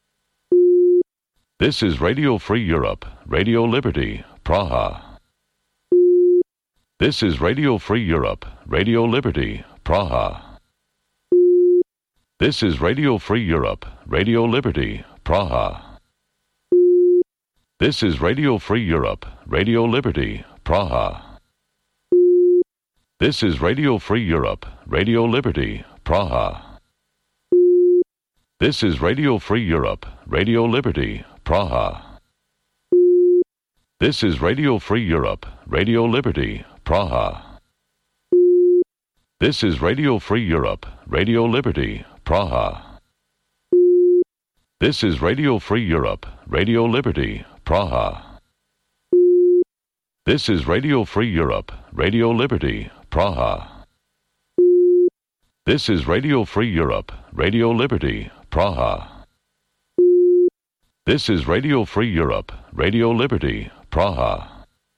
This is Radio Free Europe, Radio Liberty, Praha. This is Radio Free Europe, Radio Liberty, Praha. This is Radio Free Europe, Radio Liberty, Praha. This is Radio Free Europe, Radio Liberty, Praha. This is Radio Free Europe, Radio Liberty, Praha. This is Radio Free Europe, Radio Liberty, Praha. This is Radio Free Europe, Radio Liberty, Praha. This is Radio Free Europe, Radio Liberty, Praha. This is Radio Free Europe, Radio Liberty, Praha. This is Radio Free Europe, Radio Liberty, Praha. This is Radio Free Europe, Radio Liberty, Praha. This is Radio Free Europe, Radio Liberty, Praha.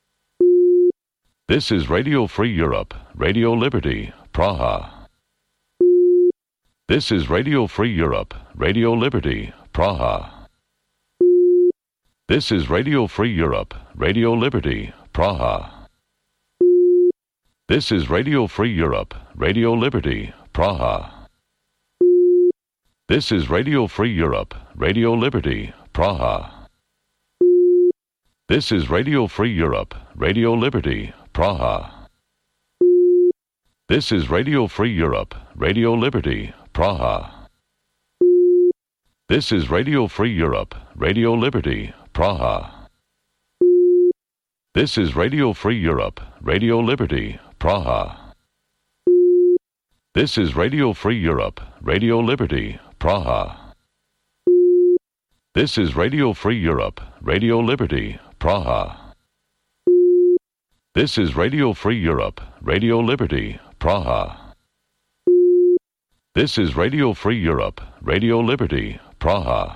This is Radio Free Europe, Radio Liberty, Praha. This is Radio Free Europe, Radio Liberty, Praha. This is Radio Free Europe, Radio Liberty, Praha. This is Radio Free Europe, Radio Liberty, Praha. This is Radio Free Europe, Radio Liberty, Praha. This is Radio Free Europe, Radio Liberty, Praha. This is Radio Free Europe, Radio Liberty, Praha. This is Radio Free Europe, Radio Liberty, Praha. This is Radio Free Europe, Radio Liberty, Praha. This is Radio Free Europe, Radio Liberty, Praha. This is Radio Free Europe, Radio Liberty, Praha. This is Radio Free Europe, Radio Liberty, Praha. This is Radio Free Europe, Radio Liberty, Praha.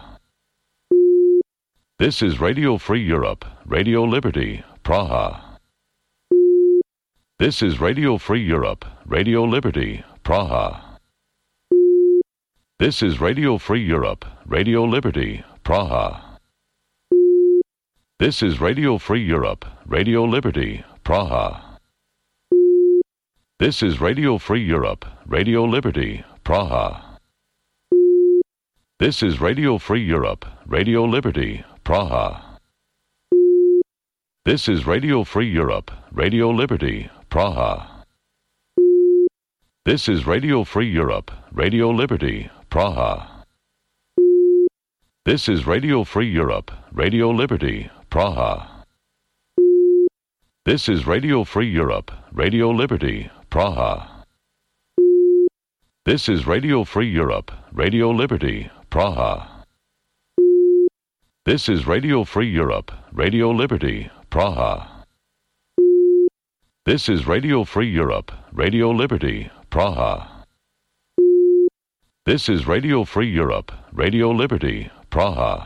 This is Radio Free Europe, Radio Liberty, Praha. This is Radio Free Europe, Radio Liberty, Praha. This is Radio Free Europe, Radio Liberty, Praha. This is Radio Free Europe, Radio Liberty, Praha. This is Radio Free Europe, Radio Liberty, Praha. This is Radio Free Europe, Radio Liberty, Praha. This is Radio Free Europe, Radio Liberty, Praha. This is Radio Free Europe, Radio Liberty, Praha. This is Radio Free Europe, Radio Liberty, Praha. This is Radio Free Europe, Radio Liberty, Praha. This is Radio Free Europe, Radio Liberty, Praha. This is Radio Free Europe, Radio Liberty, Praha. This is Radio Free Europe, Radio Liberty, Praha. This is Radio Free Europe, Radio Liberty, Praha.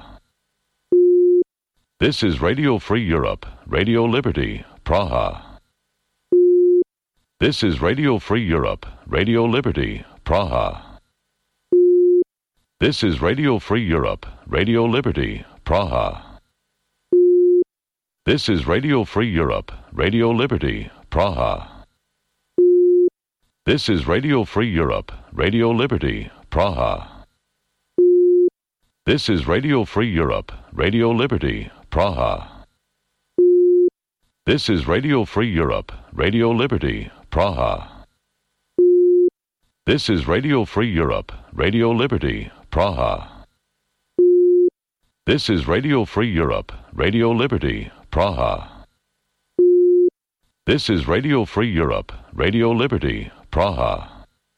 This is Radio Free Europe, Radio Liberty, Praha. This is Radio Free Europe, Radio Liberty, Praha. This is Radio Free Europe, Radio Liberty, Praha. This is Radio Free Europe, Radio Liberty, Praha. This is Radio Free Europe, Radio Liberty, Praha. This is Radio Free Europe, Radio Liberty, Praha. This is Radio Free Europe, Radio Liberty, Praha. This is Radio Free Europe, Radio Liberty, Praha. This is Radio Free Europe, Radio Liberty, Praha. This is Radio Free Europe, Radio Liberty, Praha.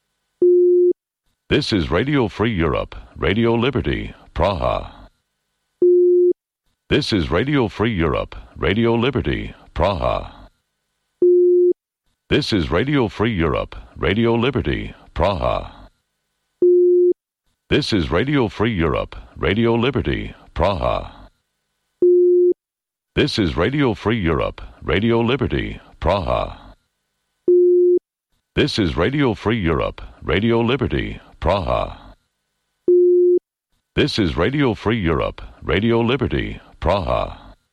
This is Radio Free Europe, Radio Liberty, Praha. This is Radio Free Europe, Radio Liberty, Praha. This is Radio Free Europe, Radio Liberty, Praha. This is Radio Free Europe, Radio Liberty, Praha. This is Radio Free Europe, Radio Liberty, Praha. This is Radio Free Europe, Radio Liberty, Praha. This is Radio Free Europe, Radio Liberty, Praha.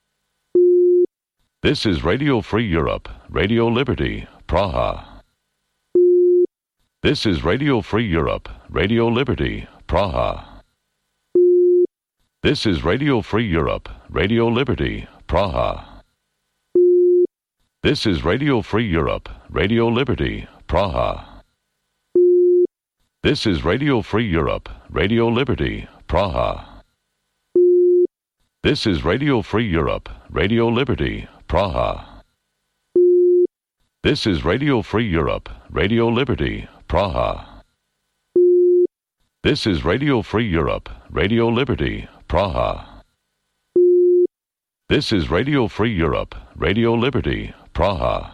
This is Radio Free Europe, Radio Liberty, Praha. This is Radio Free Europe, Radio Liberty, Praha. This is Radio Free Europe, Radio Liberty, Praha. This is Radio Free Europe, Radio Liberty, Praha. This is Radio Free Europe, Radio Liberty, Praha. This is Radio Free Europe, Radio Liberty, Praha. This is Radio Free Europe, Radio Liberty, Praha. This is Radio Free Europe, Radio Liberty, Praha. This is Radio Free Europe, Radio Liberty, Praha.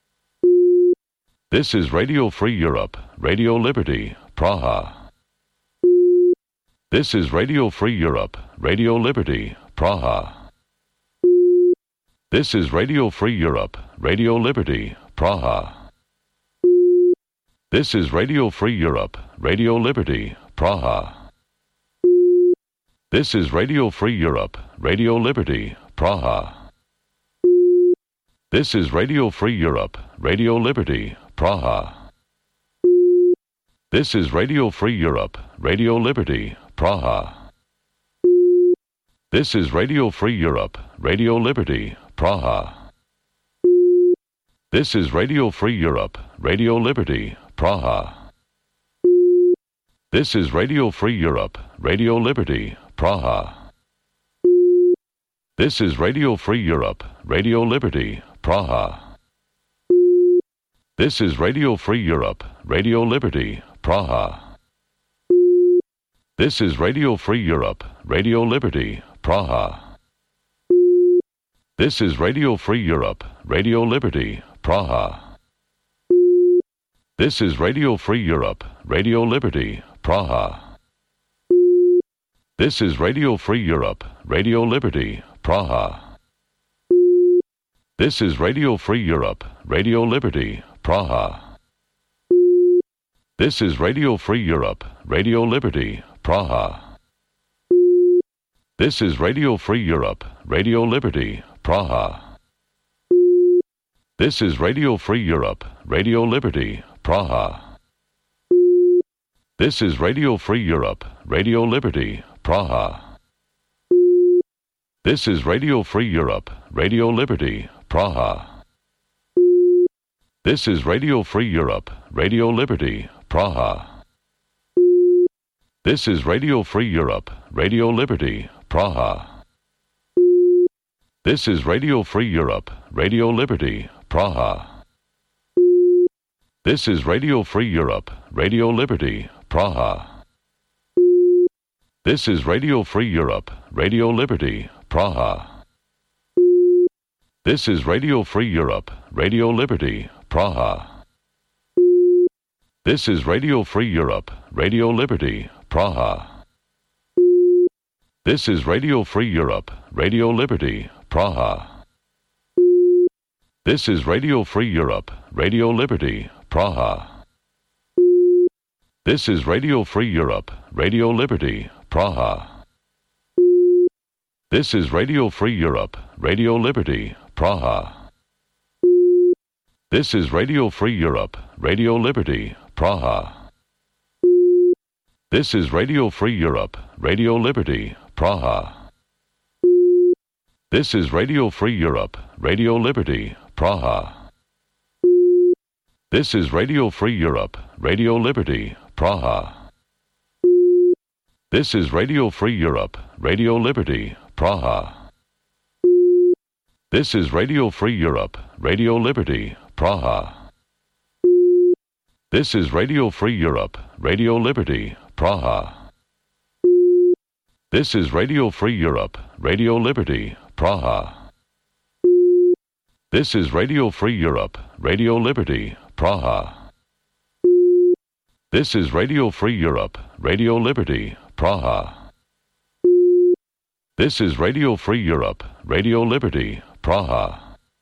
This is Radio Free Europe, Radio Liberty, Praha. This is Radio Free Europe, Radio Liberty, Praha. This is Radio Free Europe, Radio Liberty, Praha. This is Radio Free Europe, Radio Liberty, Praha. This is Radio Free Europe, Radio Liberty, Praha. This is Radio Free Europe, Radio Liberty, Praha. This is Radio Free Europe, Radio Liberty, Praha. This is Radio Free Europe, Radio Liberty, Praha. This is Radio Free Europe, Radio Liberty, Praha. This is Radio Free Europe, Radio Liberty, Praha. This is Radio Free Europe, Radio Liberty, Praha. This is Radio Free Europe, Radio Liberty, Praha. This is Radio Free Europe, Radio Liberty, Praha. This is Radio Free Europe, Radio Liberty, Praha. This is Radio Free Europe, Radio Liberty, Praha. This is Radio Free Europe, Radio Liberty, Praha. This is Radio Free Europe, Radio Liberty, Praha. This is Radio Free Europe, Radio Liberty, Praha. This is Radio Free Europe, Radio Liberty, Praha. This is Radio Free Europe, Radio Liberty, Praha. This is Radio Free Europe, Radio Liberty, Praha. This is Radio Free Europe, Radio Liberty, Praha. This is Radio Free Europe, Radio Liberty, Praha. This is Radio Free Europe, Radio Liberty, Praha. This is Radio Free Europe, Radio Liberty, Praha. This is Radio Free Europe, Radio Liberty, Praha. This is Radio Free Europe, Radio Liberty, Praha. This is Radio Free Europe, Radio Liberty, Praha. This is Radio Free Europe, Radio Liberty, Praha. This is Radio Free Europe, Radio Liberty, Praha. This is Radio Free Europe, Radio Liberty, Praha. This is Radio Free Europe, Radio Liberty, Praha. This is Radio Free Europe, Radio Liberty, Praha. This is Radio Free Europe, Radio Liberty, Praha. This is Radio Free Europe, Radio Liberty, Praha. This is Radio Free Europe, Radio Liberty, Praha. This is Radio Free Europe, Radio Liberty, Praha. This is Radio Free Europe, Radio Liberty, Praha. This is Radio Free Europe, Radio Liberty, Praha. This is Radio Free Europe, Radio Liberty, Praha. This is Radio Free Europe, Radio Liberty, Praha. This is Radio Free Europe, Radio Liberty, Praha. This is Radio Free Europe, Radio Liberty, Praha. This is Radio Free Europe, Radio Liberty, Praha.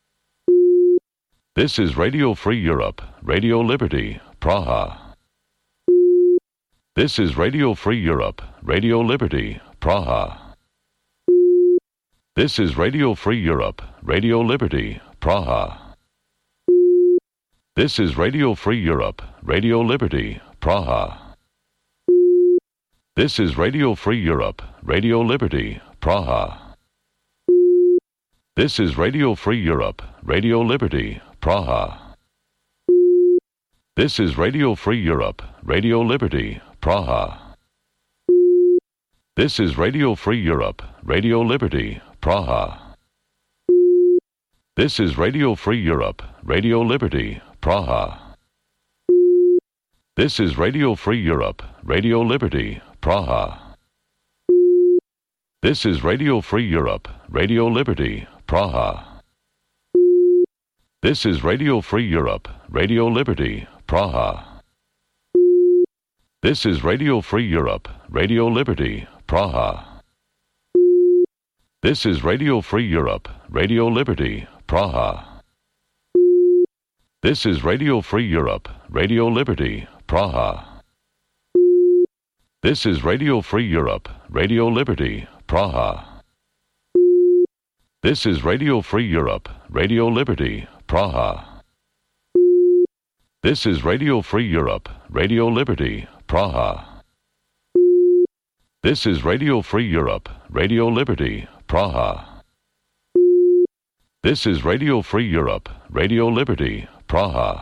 This is Radio Free Europe, Radio Liberty, Praha. This is Radio Free Europe, Radio Liberty, Praha. This is Radio Free Europe, Radio Liberty, Praha. This is Radio Free Europe, Radio Liberty, Praha. This is Radio Free Europe, Radio Liberty, Praha. This is Radio Free Europe, Radio Liberty, Praha. This is Radio Free Europe, Radio Liberty, Praha. This is Radio Free Europe, Radio Liberty, Praha. This is Radio Free Europe, Radio Liberty, Praha. This is Radio Free Europe, Radio Liberty, Praha. This is Radio Free Europe, Radio Liberty, Praha. This is Radio Free Europe, Radio Liberty, Praha. This is Radio Free Europe, Radio Liberty, Praha. This is Radio Free Europe, Radio Liberty, Praha. This is Radio Free Europe, Radio Liberty, Praha. This is Radio Free Europe, Radio Liberty, Praha. This is Radio Free Europe, Radio Liberty, Praha. This is Radio Free Europe, Radio Liberty, Praha. This is Radio Free Europe, Radio Liberty, Praha. This is Radio Free Europe, Radio Liberty, Praha.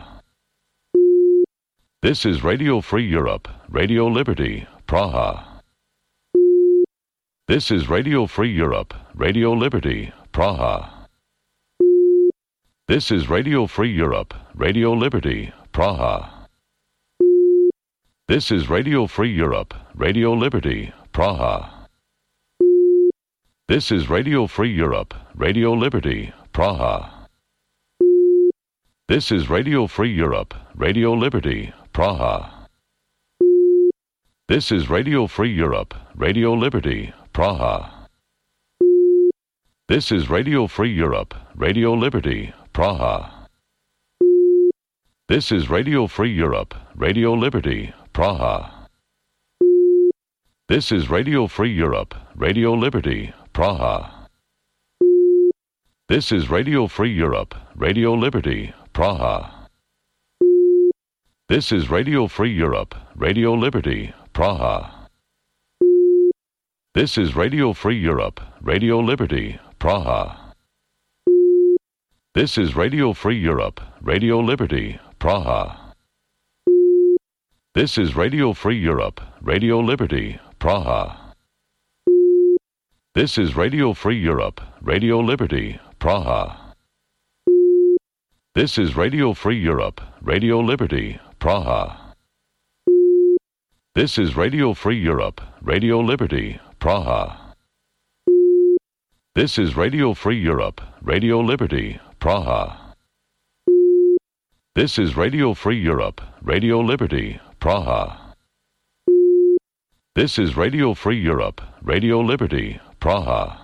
This is Radio Free Europe, Radio Liberty, Praha. This is Radio Free Europe, Radio Liberty, Praha. This is Radio Free Europe, Radio Liberty, Praha. This is Radio Free Europe, Radio Liberty, Praha. This is Radio Free Europe, Radio Liberty, Praha. This is Radio Free Europe, Radio Liberty, Praha. This is Radio Free Europe, Radio Liberty, Praha. This is Radio Free Europe, Radio Liberty, Praha. This is Radio Free Europe, Radio Liberty, Praha. This is Radio Free Europe, Radio Liberty, Praha. This is Radio Free Europe, Radio Liberty, Praha. This is Radio Free Europe, Radio Liberty, Praha. This is Radio Free Europe, Radio Liberty, Praha. This is Radio Free Europe, Radio Liberty, Praha. This is Radio Free Europe, Radio Liberty, Praha. This is Radio Free Europe, Radio Liberty, Praha. This is Radio Free Europe, Radio Liberty, Praha. This is Radio Free Europe, Radio Liberty, Praha. This is Radio Free Europe, Radio Liberty, Praha. This is Radio Free Europe, Radio Liberty, Praha. This is Radio Free Europe, Radio Liberty, Praha.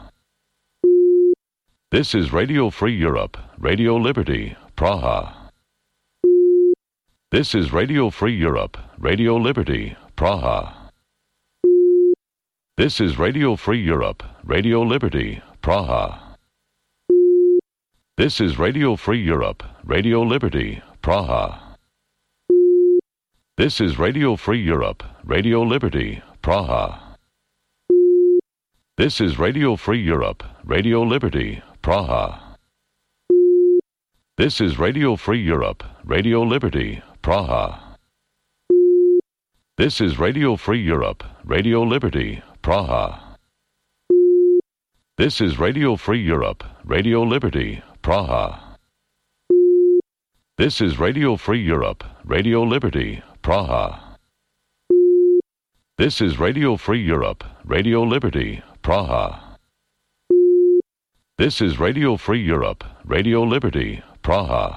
This is Radio Free Europe, Radio Liberty, Praha. This is Radio Free Europe, Radio Liberty, Praha. This is Radio Free Europe, Radio Liberty, Praha. This is Radio Free Europe, Radio Liberty, Praha. This is Radio Free Europe, Radio Liberty, Praha. This is Radio Free Europe, Radio Liberty, Praha. This is Radio Free Europe, Radio Liberty, Praha. This is Radio Free Europe, Radio Liberty, Praha. This is Radio Free Europe, Radio Liberty, Praha. This is Radio Free Europe, Radio Liberty, Praha. This is Radio Free Europe, Radio Liberty, Praha. This is Radio Free Europe, Radio Liberty, Praha.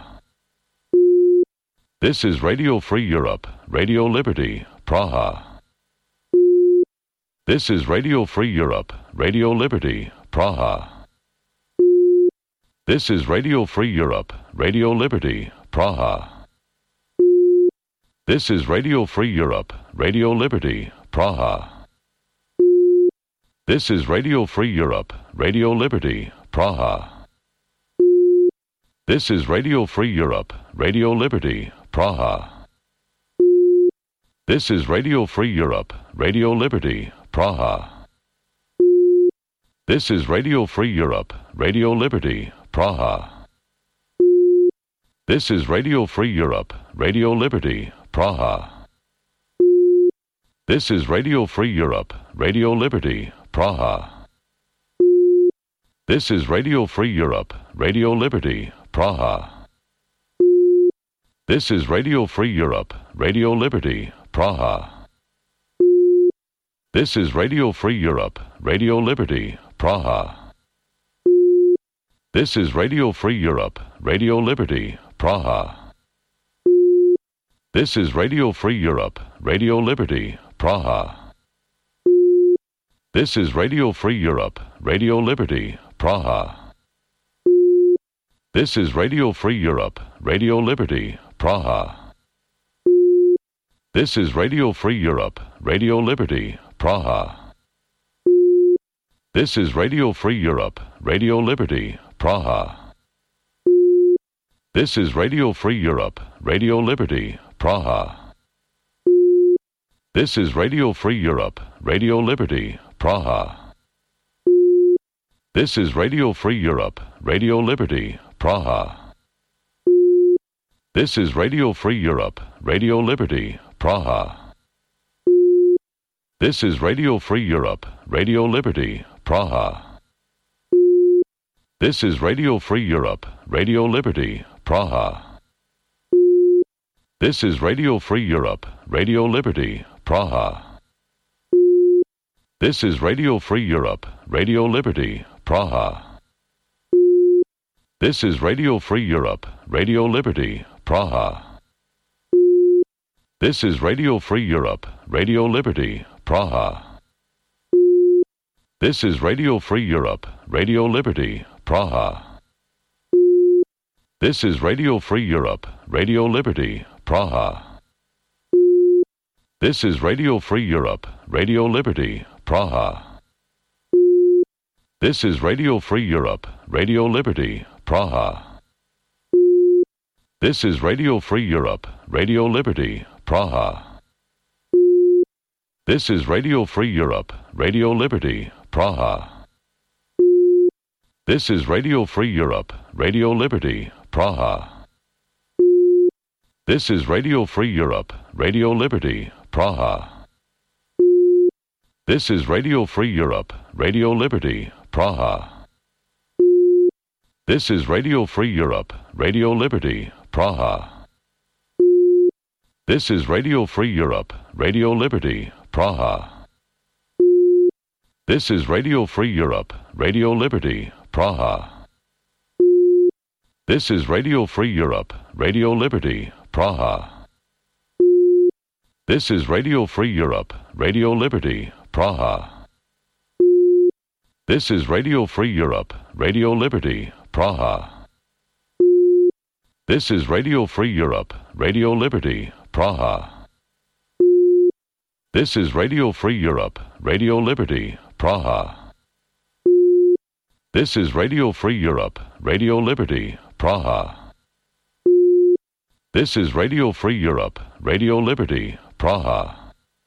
This is Radio Free Europe, Radio Liberty, Praha. This is Radio Free Europe, Radio Liberty, Praha. This is Radio Free Europe, Radio Liberty, Praha. This is Radio Free Europe, Radio Liberty, Praha. This is Radio Free Europe, Radio Liberty, Praha. This is Radio Free Europe, Radio Liberty, Praha. This is Radio Free Europe, Radio Liberty, Praha. This is Radio Free Europe, Radio Liberty, Praha. This is Radio Free Europe, Radio Liberty, Praha. This is Radio Free Europe, Radio Liberty, Praha. This is Radio Free Europe, Radio Liberty, Praha. This is Radio Free Europe, Radio Liberty, Praha. This is Radio Free Europe, Radio Liberty, Praha. This is Radio Free Europe, Radio Liberty, Praha. This is Radio Free Europe, Radio Liberty, Praha. This is Radio Free Europe, Radio Liberty, Praha. This is Radio Free Europe, Radio Liberty, Praha. This is Radio Free Europe, Radio Liberty, Praha. This is Radio Free Europe, Radio Liberty, Praha. This is Radio Free Europe, Radio Liberty, Praha. This is Radio Free Europe, Radio Liberty, Praha. This is Radio Free Europe, Radio Liberty, Praha. This is Radio Free Europe, Radio Liberty, Praha. This is Radio Free Europe, Radio Liberty, Praha. This is Radio Free Europe, Radio Liberty, Praha. This is Radio Free Europe, Radio Liberty, Praha. This is Radio Free Europe, Radio Liberty, Praha. This is Radio Free Europe, Radio Liberty, Praha. This is Radio Free Europe, Radio Liberty, Praha. This is Radio Free Europe, Radio Liberty, Praha. This is Radio Free Europe, Radio Liberty, Praha. This is Radio Free Europe, Radio Liberty, Praha. This is Radio Free Europe, Radio Liberty, Praha. This is Radio Free Europe, Radio Liberty, Praha. This is Radio Free Europe, Radio Liberty, Praha. This is Radio Free Europe, Radio Liberty, Praha. This is Radio Free Europe, Radio Liberty, Praha. This is Radio Free Europe, Radio Liberty, Praha. This is Radio Free Europe, Radio Liberty, Praha. This is Radio Free Europe, Radio Liberty, Praha. This is Radio Free Europe, Radio Liberty, Praha. This is Radio Free Europe, Radio Liberty, Praha. This is Radio Free Europe, Radio Liberty, Praha. This is Radio Free Europe, Radio Liberty, Praha. This is Radio Free Europe, Radio Liberty, Praha. This is Radio Free Europe, Radio Liberty, Praha. This is Radio Free Europe, Radio Liberty, Praha. This is Radio Free Europe, Radio Liberty, Praha.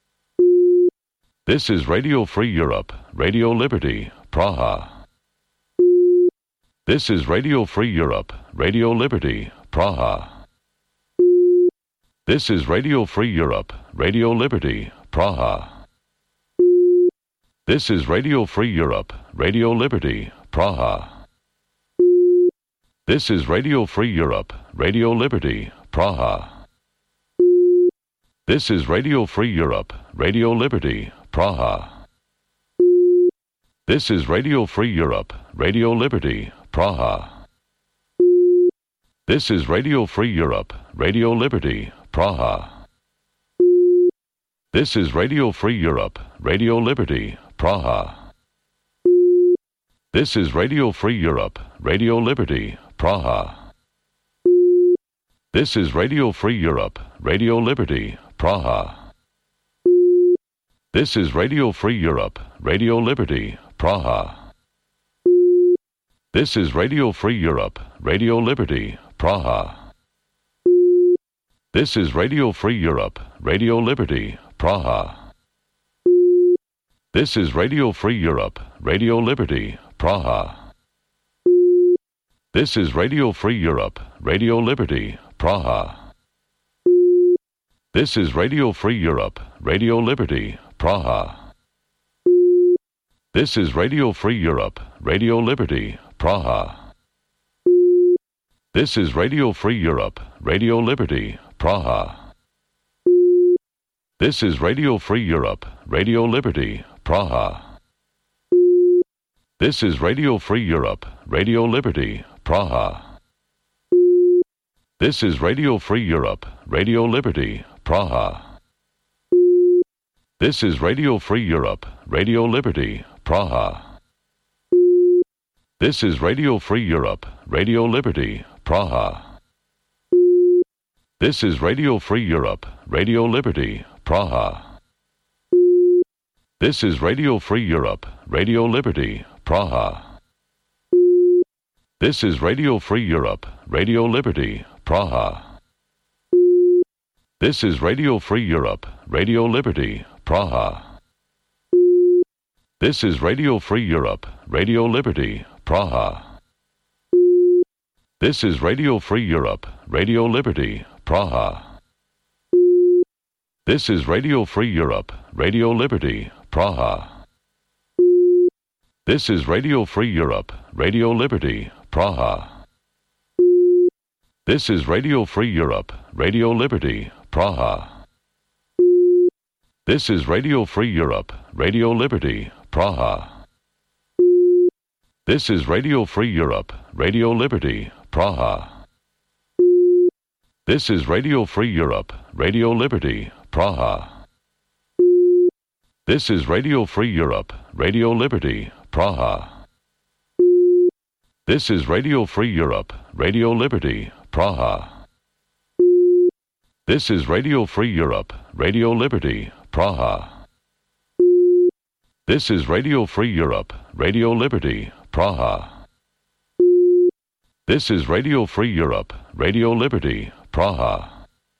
This is Radio Free Europe, Radio Liberty, Praha. This is Radio Free Europe, Radio Liberty, Praha. This is Radio Free Europe, Radio Liberty, Praha. This is Radio Free Europe, Radio Liberty, Praha. This is Radio Free Europe, Radio Liberty, Praha. This is Radio Free Europe, Radio Liberty, Praha. This is Radio Free Europe, Radio Liberty, Praha. This is Radio Free Europe, Radio Liberty, Praha. This is Radio Free Europe, Radio Liberty, Praha. This is Radio Free Europe, Radio Liberty, Praha. This is Radio Free Europe, Radio Liberty, Praha. This is Radio Free Europe, Radio Liberty, Praha. This is Radio Free Europe, Radio Liberty, Praha. This is Radio Free Europe, Radio Liberty, Praha. This is Radio Free Europe, Radio Liberty, Praha. This is Radio Free Europe, Radio Liberty, Praha. This is Radio Free Europe, Radio Liberty, Praha. This is Radio Free Europe, Radio Liberty, Praha. This is Radio Free Europe, Radio Liberty, Praha. This is Radio Free Europe, Radio Liberty, Praha. This is Radio Free Europe, Radio Liberty, Praha. This is Radio Free Europe, Radio Liberty, Praha. This is Radio Free Europe, Radio Liberty, Praha. This is Radio Free Europe, Radio Liberty, Praha. This is Radio Free Europe, Radio Liberty, Praha. This is Radio Free Europe, Radio Liberty, Praha. This is Radio Free Europe, Radio Liberty, Praha. This is Radio Free Europe, Radio Liberty, Praha. This is Radio Free Europe, Radio Liberty, Praha. This is Radio Free Europe, Radio Liberty, Praha. This is Radio Free Europe, Radio Liberty, Praha. This is Radio Free Europe, Radio Liberty, Praha. This is Radio Free Europe, Radio Liberty, Praha. This is Radio Free Europe, Radio Liberty, Praha. This is Radio Free Europe, Radio Liberty, Praha. This is Radio Free Europe, Radio Liberty, Praha. This is Radio Free Europe, Radio Liberty, Praha. This is Radio Free Europe, Radio Liberty, Praha. This is Radio Free Europe, Radio Liberty, Praha. This is Radio Free Europe, Radio Liberty, Praha. This is Radio Free Europe, Radio Liberty, Praha.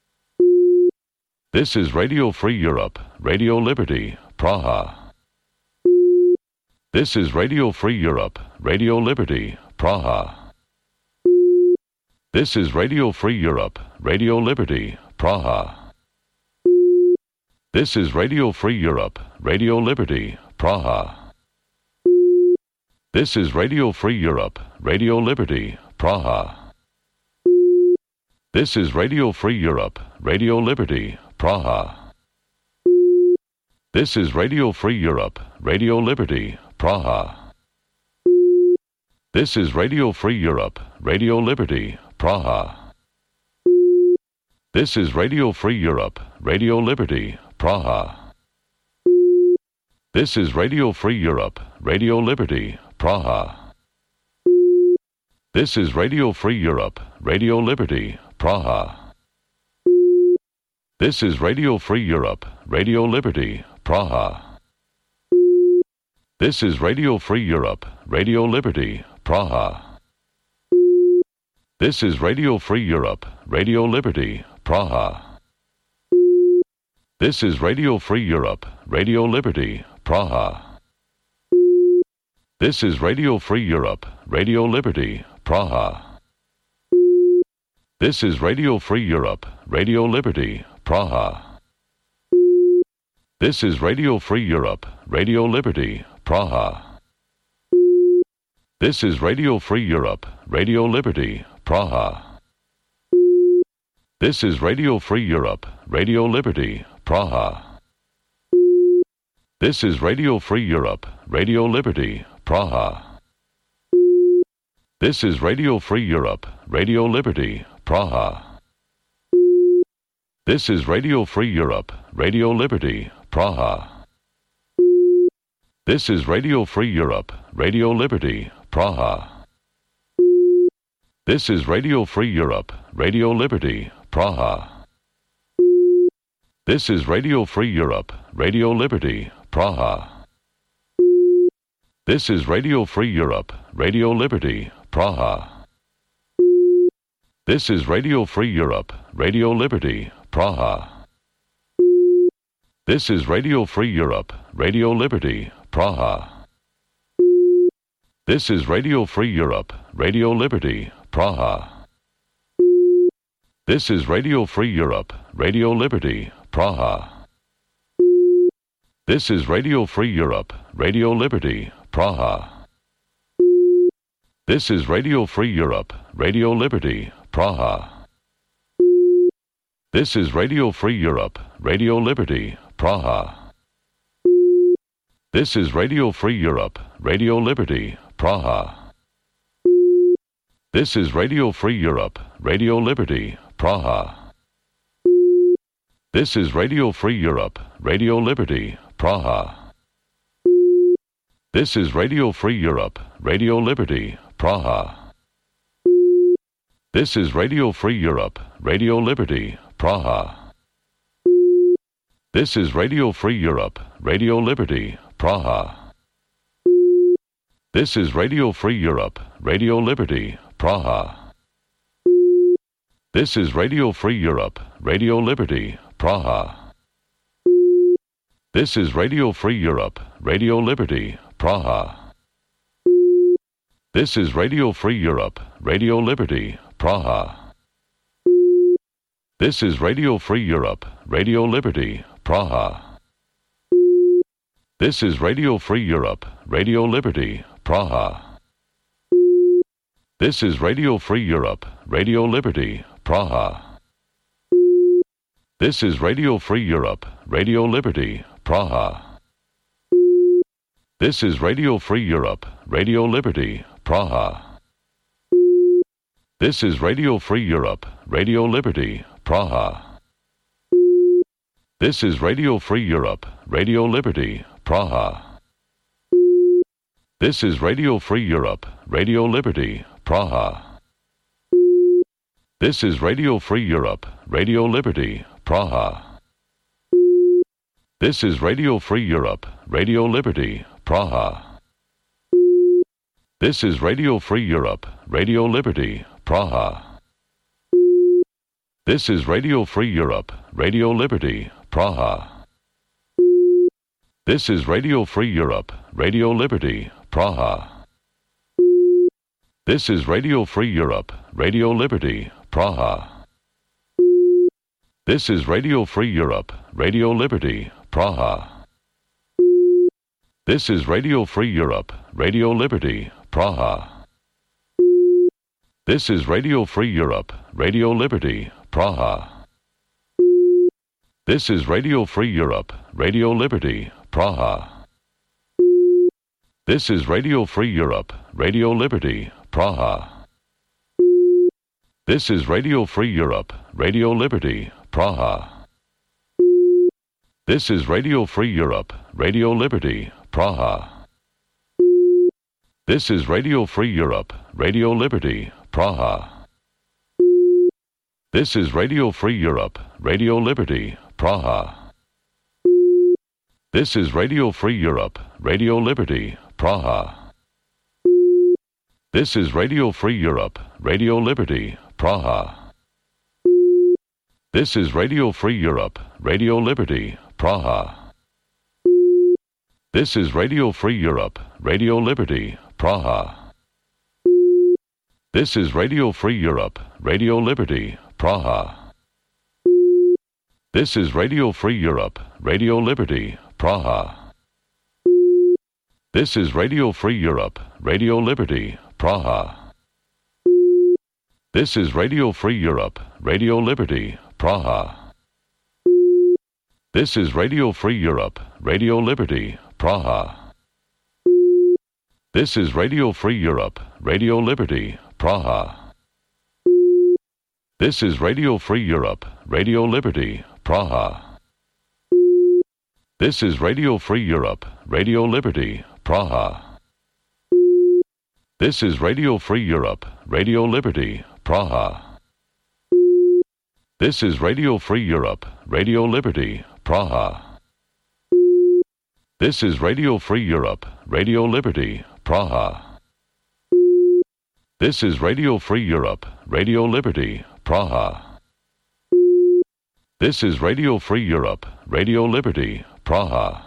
This is Radio Free Europe, Radio Liberty, Praha. This is Radio Free Europe, Radio Liberty, Praha. This is Radio Free Europe, Radio Liberty, Praha. This is Radio Free Europe, Radio Liberty, Praha. This is Radio Free Europe, Radio Liberty, Praha. This is Radio Free Europe, Radio Liberty, Praha. This is Radio Free Europe, Radio Liberty, Praha. This is Radio Free Europe, Radio Liberty, Praha. This is Radio Free Europe, Radio Liberty, Praha. This is Radio Free Europe, Radio Liberty, Praha. This is Radio Free Europe, Radio Liberty, Praha. This is Radio Free Europe, Radio Liberty, Praha. This is Radio Free Europe, Radio Liberty, Praha. This is Radio Free Europe, Radio Liberty, Praha. This is Radio Free Europe, Radio Liberty, Praha. This is Radio Free Europe, Radio Liberty, Praha. This is Radio Free Europe, Radio Liberty, Praha. This is Radio Free Europe, Radio Liberty, Praha. This is Radio Free Europe, Radio Liberty, Praha. This is Radio Free Europe, Radio Liberty, Praha. This is Radio Free Europe, Radio Liberty, Praha. This is Radio Free Europe, Radio Liberty, Praha. This is Radio Free Europe, Radio Liberty, Praha. This is Radio Free Europe, Radio Liberty, Praha. This is Radio Free Europe, Radio Liberty, Praha. This is Radio Free Europe, Radio Liberty, Praha. This is Radio Free Europe, Radio Liberty, Praha. This is Radio Free Europe, Radio Liberty, Praha. This is Radio Free Europe, Radio Liberty, Praha. This is Radio Free Europe, Radio Liberty, Praha. This is Radio Free Europe, Radio Liberty, Praha. This is Radio Free Europe, Radio Liberty, Praha. This is Radio Free Europe, Radio Liberty, Praha. This is Radio Free Europe, Radio Liberty, Praha. This is Radio Free Europe, Radio Liberty, Praha. This is Radio Free Europe, Radio Liberty, Praha. This is Radio Free Europe, Radio Liberty, Praha. This is Radio Free Europe, Radio Liberty, Praha. This is Radio Free Europe, Radio Liberty, Praha. This is Radio Free Europe, Radio Liberty, Praha. This is Radio Free Europe, Radio Liberty, Praha. This is Radio Free Europe, Radio Liberty, Praha. This is Radio Free Europe, Radio Liberty, Praha. This is Radio Free Europe, Radio Liberty, Praha. This is Radio Free Europe, Radio Liberty, Praha. This is Radio Free Europe, Radio Liberty, Praha. This is Radio Free Europe, Radio Liberty, Praha. This is Radio Free Europe, Radio Liberty, Praha. This is Radio Free Europe, Radio Liberty, Praha. This is Radio Free Europe, Radio Liberty, Praha. This is Radio Free Europe, Radio Liberty, Praha. This is Radio Free Europe, Radio Liberty, Praha. This is Radio Free Europe, Radio Liberty, Praha. This is Radio Free Europe, Radio Liberty, Praha. This is Radio Free Europe, Radio Liberty, Praha. This is Radio Free Europe, Radio Liberty, Praha. This is Radio Free Europe, Radio Liberty, Praha. This is Radio Free Europe, Radio Liberty, Praha. This is Radio Free Europe, Radio Liberty, Praha. This is Radio Free Europe, Radio Liberty, Praha. This is Radio Free Europe, Radio Liberty, Praha. This is Radio Free Europe, Radio Liberty, Praha. This is Radio Free Europe, Radio Liberty, Praha. This is Radio Free Europe, Radio Liberty, Praha. This is Radio Free Europe, Radio Liberty, Praha. This is Radio Free Europe, Radio Liberty, Praha. This is Radio Free Europe, Radio Liberty, Praha. This is Radio Free Europe, Radio Liberty, Praha. This is Radio Free Europe, Radio Liberty, Praha. This is Radio Free Europe, Radio Liberty, Praha. This is Radio Free Europe, Radio Liberty, Praha. This is Radio Free Europe, Radio Liberty, Praha. This is Radio Free Europe, Radio Liberty, Praha. This is Radio Free Europe, Radio Liberty, Praha. This is Radio Free Europe, Radio Liberty, Praha. This is Radio Free Europe, Radio Liberty, Praha. This is Radio Free Europe, Radio Liberty, Praha. This is Radio Free Europe, Radio Liberty, Praha. This is Radio Free Europe, Radio Liberty, Praha. This is Radio Free Europe, Radio Liberty, Praha. This is Radio Free Europe, Radio Liberty, Praha. This is Radio Free Europe, Radio Liberty, Praha. This is Radio Free Europe, Radio Liberty, Praha. This is Radio Free Europe, Radio Liberty, Praha.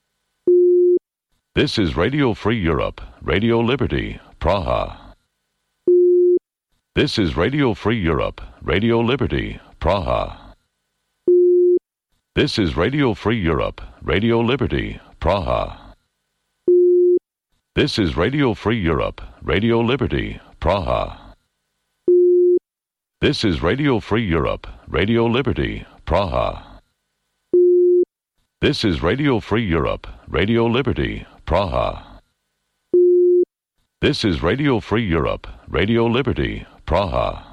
This is Radio Free Europe, Radio Liberty, Praha. This is Radio Free Europe, Radio Liberty, Praha. This is Radio Free Europe, Radio Liberty, Praha. This is Radio Free Europe, Radio Liberty, Praha. This is Radio Free Europe, Radio Liberty, Praha. This is Radio Free Europe, Radio Liberty, Praha. This is Radio Free Europe, Radio Liberty, Praha.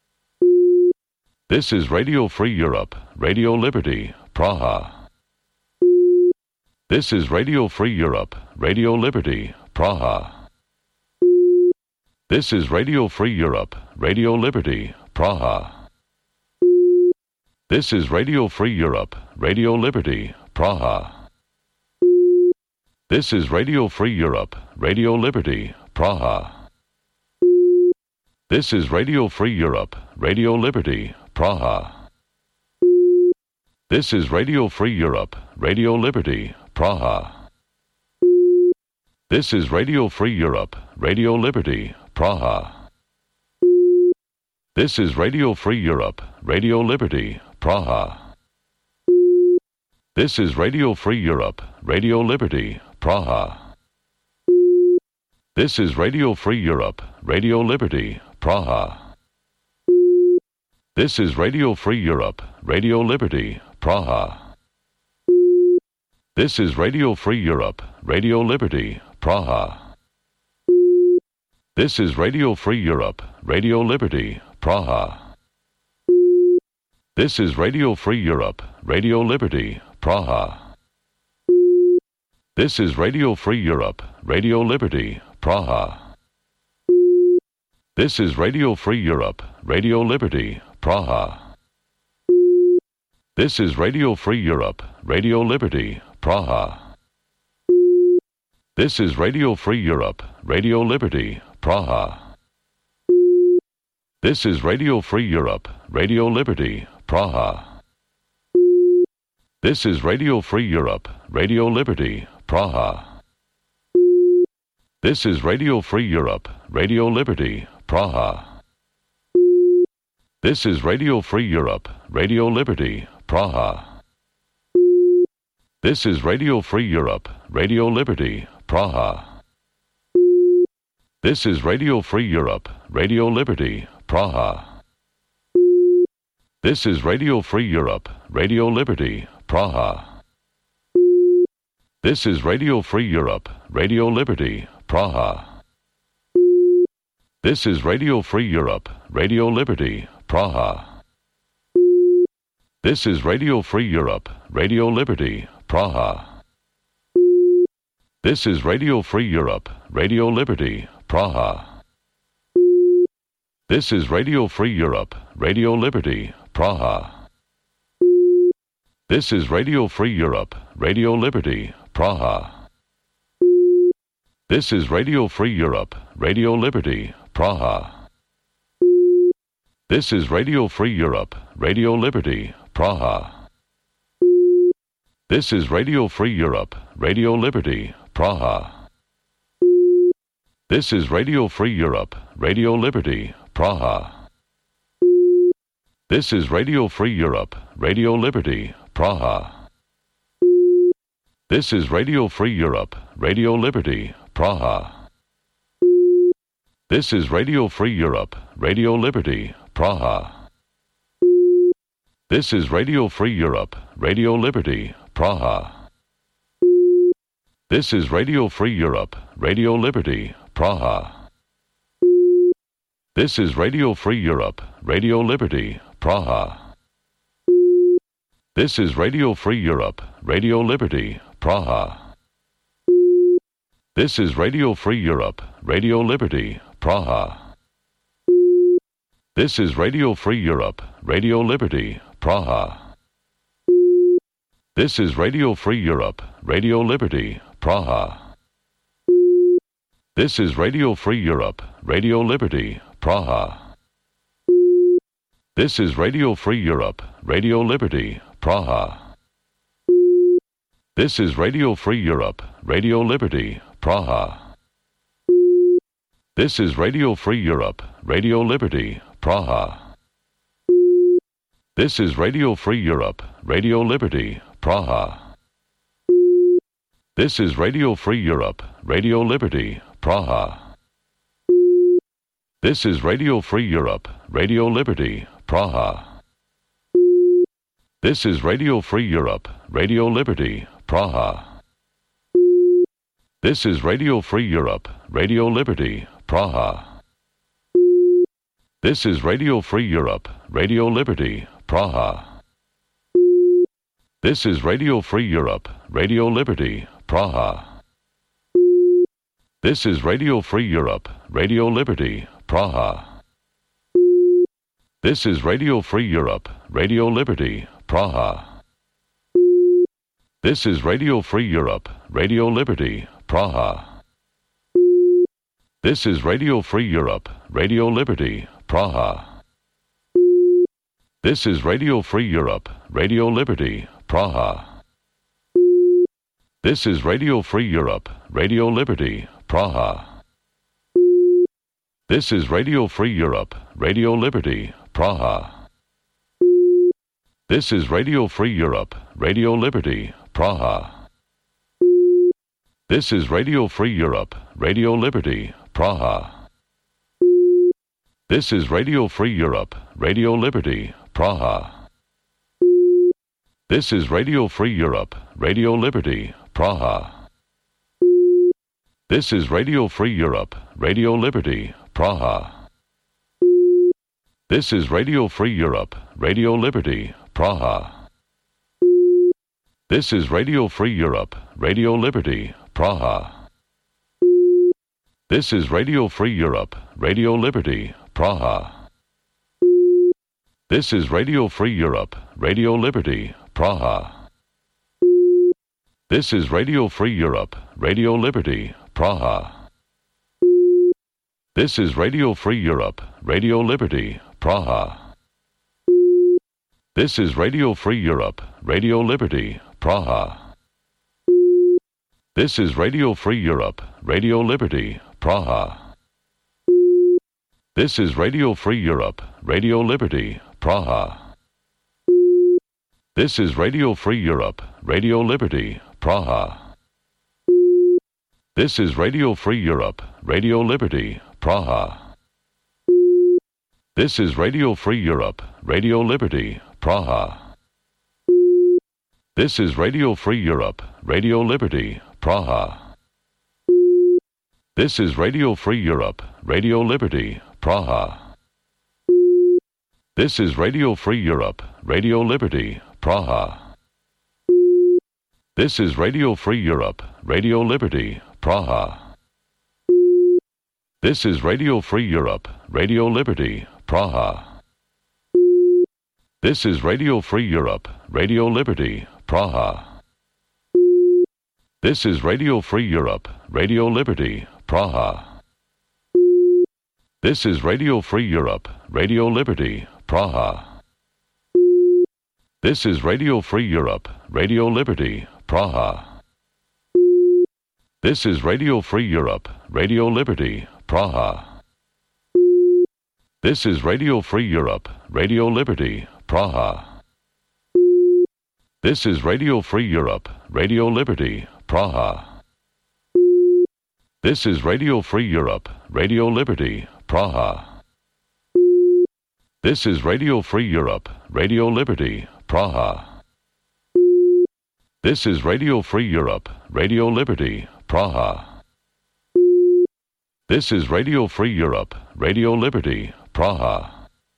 This is Radio Free Europe, Radio Liberty, Praha. This is Radio Free Europe, Radio Liberty, Praha. This is Radio Free Europe, Radio Liberty, Praha. This is Radio Free Europe, Radio Liberty, Praha. This is Radio Free Europe, Radio Liberty, Praha. This is Radio Free Europe, Radio Liberty, Praha. This is Radio Free Europe, Radio Liberty, Praha. This is Radio Free Europe, Radio Liberty, Praha. This is Radio Free Europe, Radio Liberty, Praha. This is Radio Free Europe, Radio Liberty, Praha. This is Radio Free Europe, Radio Liberty, Praha. This is Radio Free Europe, Radio Liberty, Praha. This is Radio Free Europe, Radio Liberty, Praha. This is Radio Free Europe, Radio Liberty, Praha. This is Radio Free Europe, Radio Liberty, Praha. This is Radio Free Europe, Radio Liberty, Praha. This is Radio Free Europe, Radio Liberty, Praha. This is Radio Free Europe, Radio Liberty, Praha. This is Radio Free Europe, Radio Liberty, Praha. This is Radio Free Europe, Radio Liberty, Praha. This is Radio Free Europe, Radio Liberty, Praha. This is Radio Free Europe, Radio Liberty, Praha. This is Radio Free Europe, Radio Liberty, Praha. This is Radio Free Europe, Radio Liberty, Praha. This is Radio Free Europe, Radio Liberty, Praha. This is Radio Free Europe, Radio Liberty, Praha. This is Radio Free Europe, Radio Liberty, Praha. This is Radio Free Europe, Radio Liberty, Praha. This is Radio Free Europe, Radio Liberty, Praha. This is Radio Free Europe, Radio Liberty, Praha. This is Radio Free Europe, Radio Liberty, Praha. This is Radio Free Europe, Radio Liberty, Praha. This is Radio Free Europe, Radio Liberty, Praha. This is Radio Free Europe, Radio Liberty, Praha. This is Radio Free Europe, Radio Liberty, Praha. This is Radio Free Europe, Radio Liberty, Praha. This is Radio Free Europe, Radio Liberty, Praha. This is Radio Free Europe, Radio Liberty, Praha. This is Radio Free Europe, Radio Liberty, Praha. This is Radio Free Europe, Radio Liberty, Praha. This is Radio Free Europe, Radio Liberty, Praha. This is Radio Free Europe, Radio Liberty, Praha. This is Radio Free Europe, Radio Liberty, Praha. This is Radio Free Europe, Radio Liberty, Praha. This is Radio Free Europe, Radio Liberty, Praha. This is Radio Free Europe, Radio Liberty, Praha. This is Radio Free Europe, Radio Liberty, Praha. This is Radio Free Europe, Radio Liberty, Praha. This is Radio Free Europe, Radio Liberty, Praha. This is Radio Free Europe, Radio Liberty, Praha. This is Radio Free Europe, Radio Liberty, Praha. This is Radio Free Europe, Radio Liberty, Praha. This is Radio Free Europe, Radio Liberty, Praha. This is Radio Free Europe, Radio Liberty, Praha. This is Radio Free Europe, Radio Liberty, Praha. This is Radio Free Europe, Radio Liberty, Praha. This is Radio Free Europe, Radio Liberty, Praha. This is Radio Free Europe, Radio Liberty, Praha. This is Radio Free Europe, Radio Liberty, Praha. This is Radio Free Europe, Radio Liberty, Praha. This is Radio Free Europe, Radio Liberty, Praha. This is Radio Free Europe, Radio Liberty, Praha. This is Radio Free Europe, Radio Liberty, Praha. This is Radio Free Europe, Radio Liberty, Praha. This is Radio Free Europe, Radio Liberty, Praha. This is Radio Free Europe, Radio Liberty, Praha. This is Radio Free Europe, Radio Liberty, Praha. This is Radio Free Europe, Radio Liberty, Praha. This is Radio Free Europe, Radio Liberty, Praha. This is Radio Free Europe, Radio Liberty, Praha. This is Radio Free Europe, Radio Liberty, Praha. This is Radio Free Europe, Radio Liberty, Praha. This is Radio Free Europe, Radio Liberty, Praha. This is Radio Free Europe, Radio Liberty, Praha. This is Radio Free Europe, Radio Liberty, Praha. This is Radio Free Europe, Radio Liberty, Praha. This is Radio Free Europe, Radio Liberty, Praha. This is Radio Free Europe, Radio Liberty, Praha. This is Radio Free Europe, Radio Liberty, Praha. This is Radio Free Europe, Radio Liberty, Praha. This is Radio Free Europe, Radio Liberty, Praha. This is Radio Free Europe, Radio Liberty, Praha. This is Radio Free Europe, Radio Liberty, Praha. This is Radio Free Europe, Radio Liberty, Praha. This is Radio Free Europe, Radio Liberty, Praha. This is Radio Free Europe, Radio Liberty, Praha. This is Radio Free Europe, Radio Liberty, Praha. This is Radio Free Europe, Radio Liberty, Praha. This is Radio Free Europe, Radio Liberty, Praha. This is Radio Free Europe, Radio Liberty, Praha. This is Radio Free Europe, Radio Liberty, Praha. This is Radio Free Europe, Radio Liberty, Praha. This is Radio Free Europe, Radio Liberty, Praha. This is Radio Free Europe, Radio Liberty, Praha. This is Radio Free Europe, Radio Liberty, Praha. This is Radio Free Europe, Radio Liberty, Praha. This is Radio Free Europe, Radio Liberty, Praha.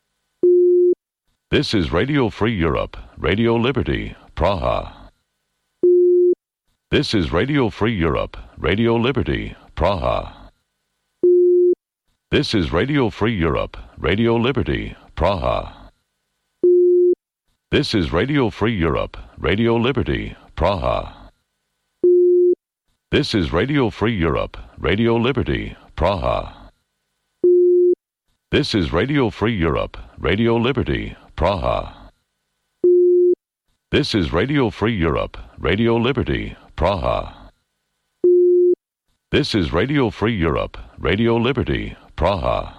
This is Radio Free Europe, Radio Liberty, Praha. This is Radio Free Europe, Radio Liberty, Praha. This is Radio Free Europe, Radio Liberty, Praha. This is Radio Free Europe, Radio Liberty, Praha. This is Radio Free Europe, Radio Liberty, Praha. This is Radio Free Europe, Radio Liberty, Praha. This is Radio Free Europe, Radio Liberty, Praha. This is Radio Free Europe, Radio Liberty, Praha.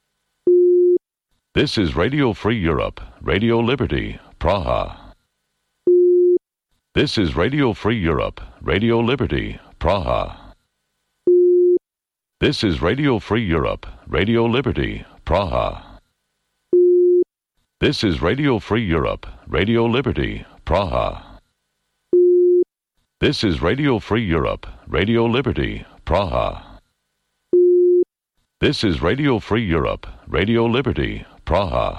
This is Radio Free Europe, Radio Liberty, Praha. This is Radio Free Europe, Radio Liberty, Praha. This is Radio Free Europe, Radio Liberty, Praha. This is Radio Free Europe, Radio Liberty, Praha. This is Radio Free Europe, Radio Liberty, Praha. This is Radio Free Europe, Radio Liberty, Praha.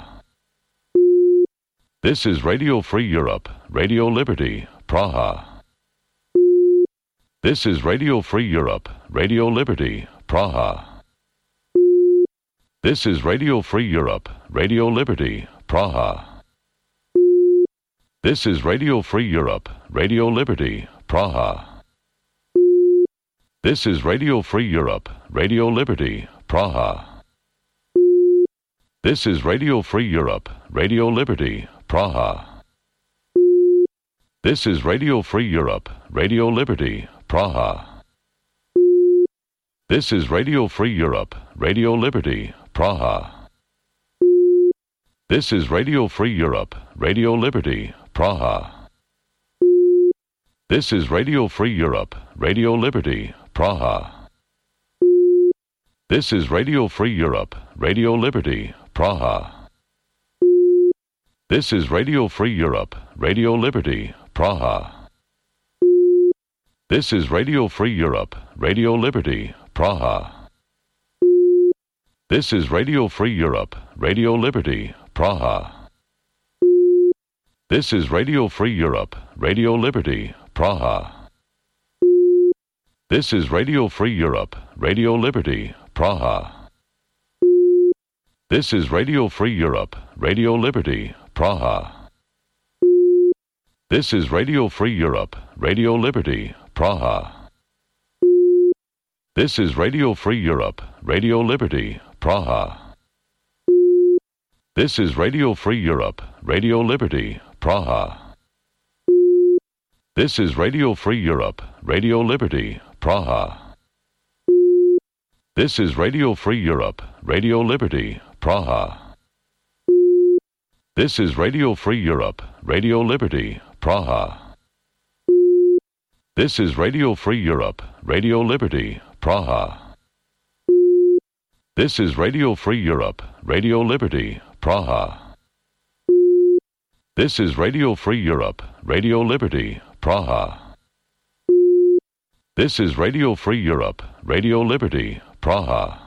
This is Radio Free Europe, Radio Liberty, Praha. This is Radio Free Europe, Radio Liberty, Praha. This is Radio Free Europe, Radio Liberty, Praha. This is Radio Free Europe, Radio Liberty, Praha. This is Radio Free Europe, Radio Liberty, Praha. This is Radio Free Europe, Radio Liberty, Praha. This is Radio Free Europe, Radio Liberty, Praha. This is Radio Free Europe, Radio Liberty, Praha. This is Radio Free Europe, Radio Liberty, Praha. This is Radio Free Europe, Radio Liberty, Praha. This is Radio Free Europe, Radio Liberty, Praha. This is Radio Free Europe, Radio Liberty, Praha. This is Radio Free Europe, Radio Liberty, Praha. This is Radio Free Europe, Radio Liberty, Praha. This is Radio Free Europe, Radio Liberty, Praha. This is Radio Free Europe, Radio Liberty, Praha. This is Radio Free Europe, Radio Liberty, Praha. This is Radio Free Europe, Radio Liberty, Praha. This is Radio Free Europe, Radio Liberty, Praha. This is Radio Free Europe, Radio Liberty, Praha. This is Radio Free Europe, Radio Liberty, Praha. This is Radio Free Europe, Radio Liberty, Praha. This is Radio Free Europe, Radio Liberty, Praha. This is Radio Free Europe, Radio Liberty, Praha. This is Radio Free Europe, Radio Liberty, Praha. This is Radio Free Europe, Radio Liberty, Praha. This is Radio Free Europe, Radio Liberty, Praha.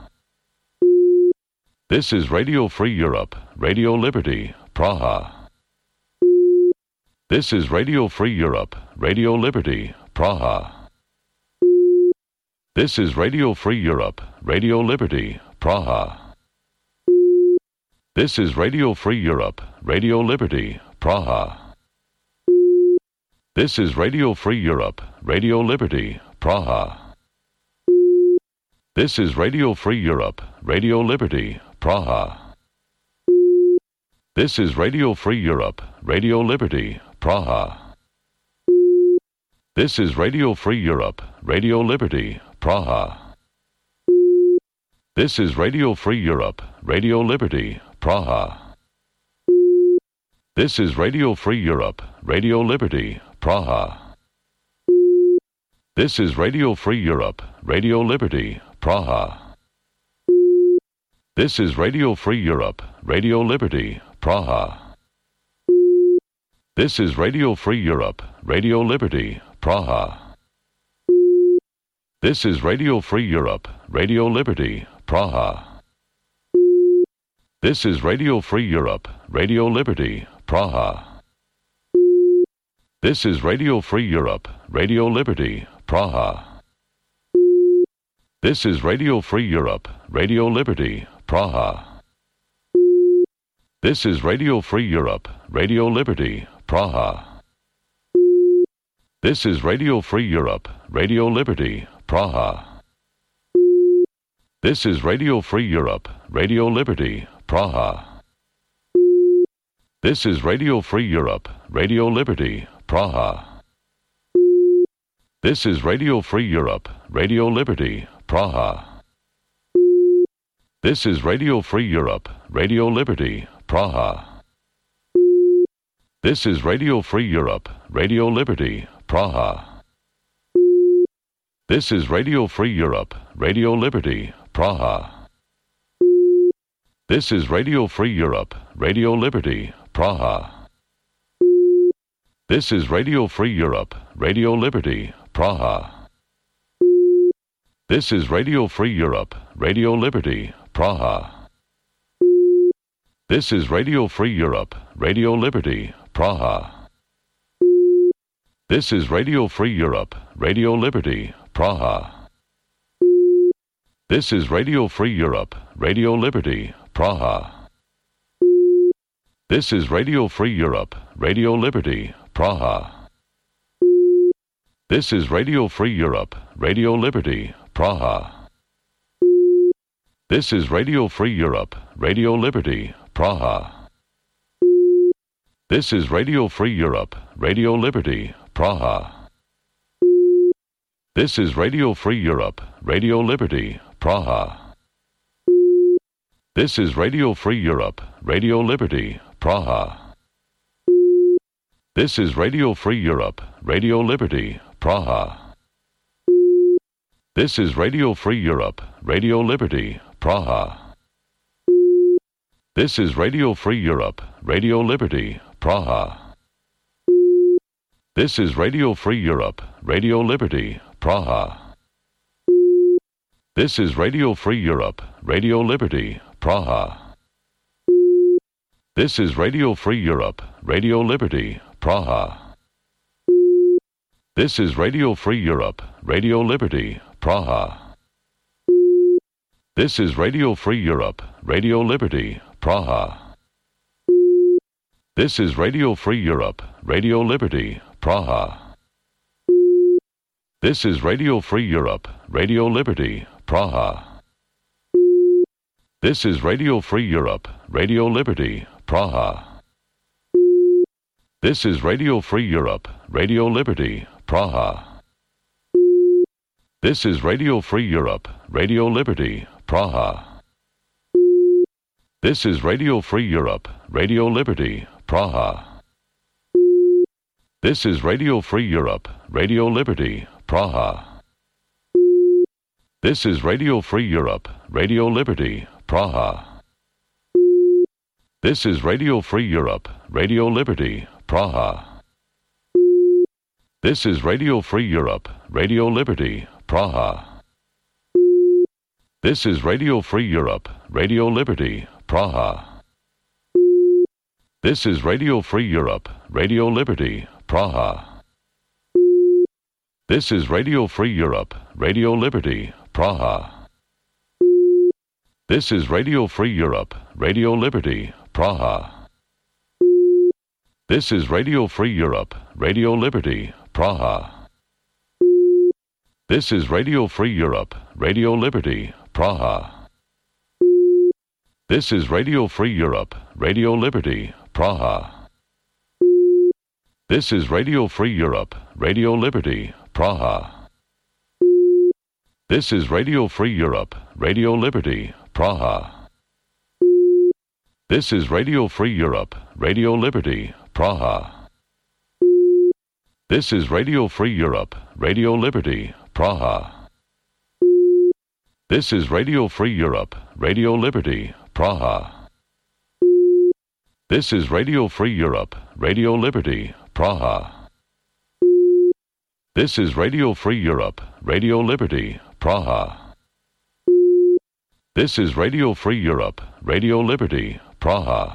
This is Radio Free Europe, Radio Liberty, Praha. This is Radio Free Europe, Radio Liberty, Praha. This is Radio Free Europe, Radio Liberty, Praha. This is Radio Free Europe, Radio Liberty, Praha. This is Radio Free Europe, Radio Liberty, Praha. This is Radio Free Europe, Radio Liberty, Praha. This is Radio Free Europe, Radio Liberty, Praha. This is Radio Free Europe, Radio Liberty, Praha. This is Radio Free Europe, Radio Liberty, Praha. This is Radio Free Europe, Radio Liberty, Praha. This is Radio Free Europe, Radio Liberty, Praha. This is Radio Free Europe, Radio Liberty, Praha. This is Radio Free Europe, Radio Liberty, Praha. This is Radio Free Europe, Radio Liberty, Praha. This is Radio Free Europe, Radio Liberty, Praha. This is Radio Free Europe, Radio Liberty, Praha. This is Radio Free Europe, Radio Liberty, Praha. This is Radio Free Europe, Radio Liberty, Praha. This is Radio Free Europe, Radio Liberty, Praha. This is Radio Free Europe, Radio Liberty, Praha. This is Radio Free Europe, Radio Liberty, Praha. This is Radio Free Europe, Radio Liberty, Praha. This is Radio Free Europe, Radio Liberty, Praha. This is Radio Free Europe, Radio Liberty, Praha. This is Radio Free Europe, Radio Liberty, Praha. This is Radio Free Europe, Radio Liberty, Praha. This is Radio Free Europe, Radio Liberty, Praha. This is Radio Free Europe, Radio Liberty, Praha. This is Radio Free Europe, Radio Liberty, Praha. This is Radio Free Europe, Radio Liberty, Praha. This is Radio Free Europe, Radio Liberty, Praha. This is Radio Free Europe, Radio Liberty, Praha. This is Radio Free Europe, Radio Liberty, Praha. This is Radio Free Europe, Radio Liberty, Praha. This is Radio Free Europe, Radio Liberty, Praha. This is Radio Free Europe, Radio Liberty, Praha. This is Radio Free Europe, Radio Liberty, Praha. This is Radio Free Europe, Radio Liberty, Praha. This is Radio Free Europe, Radio Liberty, Praha. This is Radio Free Europe, Radio Liberty, Praha. This is Radio Free Europe, Radio Liberty, Praha. This is Radio Free Europe, Radio Liberty, Praha. This is Radio Free Europe, Radio Liberty, Praha. This is Radio Free Europe, Radio Liberty, Praha. This is Radio Free Europe, Radio Liberty, Praha. This is Radio Free Europe, Radio Liberty, Praha. This is Radio Free Europe, Radio Liberty, Praha. This is Radio Free Europe, Radio Liberty, Praha. This is Radio Free Europe, Radio Liberty, Praha. This is Radio Free Europe, Radio Liberty, Praha. This is Radio Free Europe, Radio Liberty, Praha. This is Radio Free Europe, Radio Liberty, Praha. This is Radio Free Europe, Radio Liberty, Praha. This is Radio Free Europe, Radio Liberty, Praha. This is Radio Free Europe, Radio Liberty, Praha. This is Radio Free Europe, Radio Liberty, Praha. This is Radio Free Europe, Radio Liberty, Praha. This is Radio Free Europe, Radio Liberty, Praha. This is Radio Free Europe, Radio Liberty, Praha. This is Radio Free Europe, Radio Liberty, Praha. This is Radio Free Europe, Radio Liberty, Praha. This is Radio Free Europe, Radio Liberty, Praha. This is Radio Free Europe, Radio Liberty, Praha. This is Radio Free Europe, Radio Liberty, Praha. This is Radio Free Europe, Radio Liberty, Praha. This is Radio Free Europe, Radio Liberty, Praha. This is Radio Free Europe, Radio Liberty, Praha. This is Radio Free Europe, Radio Liberty, Praha. This is Radio Free Europe, Radio Liberty, Praha. This is Radio Free Europe, Radio Liberty, Praha.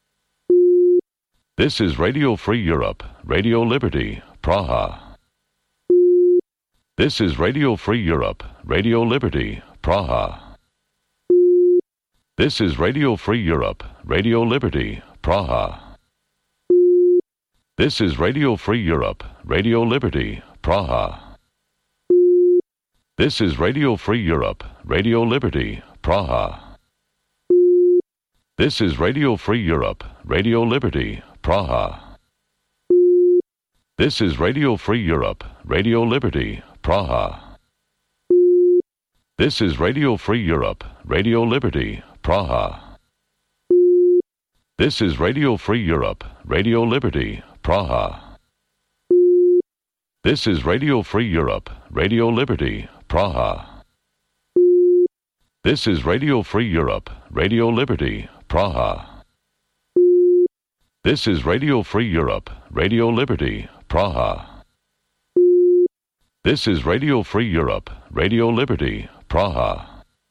This is Radio Free Europe, Radio Liberty, Praha. This is Radio Free Europe, Radio Liberty, Praha. This is Radio Free Europe, Radio Liberty, Praha. This is Radio Free Europe, Radio Liberty, Praha. This is Radio Free Europe, Radio Liberty, Praha. This is Radio Free Europe, Radio Liberty, Praha. This is Radio Free Europe, Radio Liberty, Praha. This is Radio Free Europe, Radio Liberty, Praha. This is Radio Free Europe, Radio Liberty, Praha. This is Radio Free Europe, Radio Liberty, Praha. This is Radio Free Europe, Radio Liberty, Praha. This is Radio Free Europe, Radio Liberty, Praha. This is Radio Free Europe, Radio Liberty, Praha.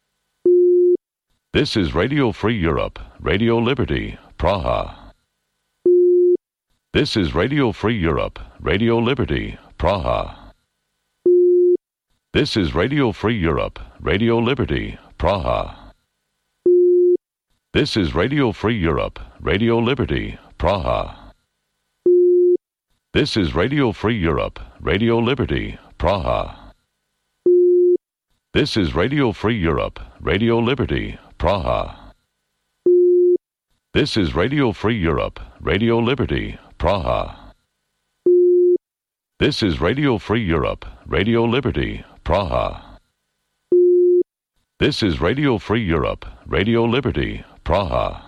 This is Radio Free Europe, Radio Liberty, Praha. This is Radio Free Europe, Radio Liberty, Praha. This is Radio Free Europe, Radio Liberty, Praha. This is Radio Free Europe, Radio Liberty, Praha. This is Radio Free Europe, Radio Liberty, Praha. This is Radio Free Europe, Radio Liberty, Praha. This is Radio Free Europe, Radio Liberty, Praha. This is Radio Free Europe, Radio Liberty, Praha. This is Radio Free Europe, Radio Liberty, Praha.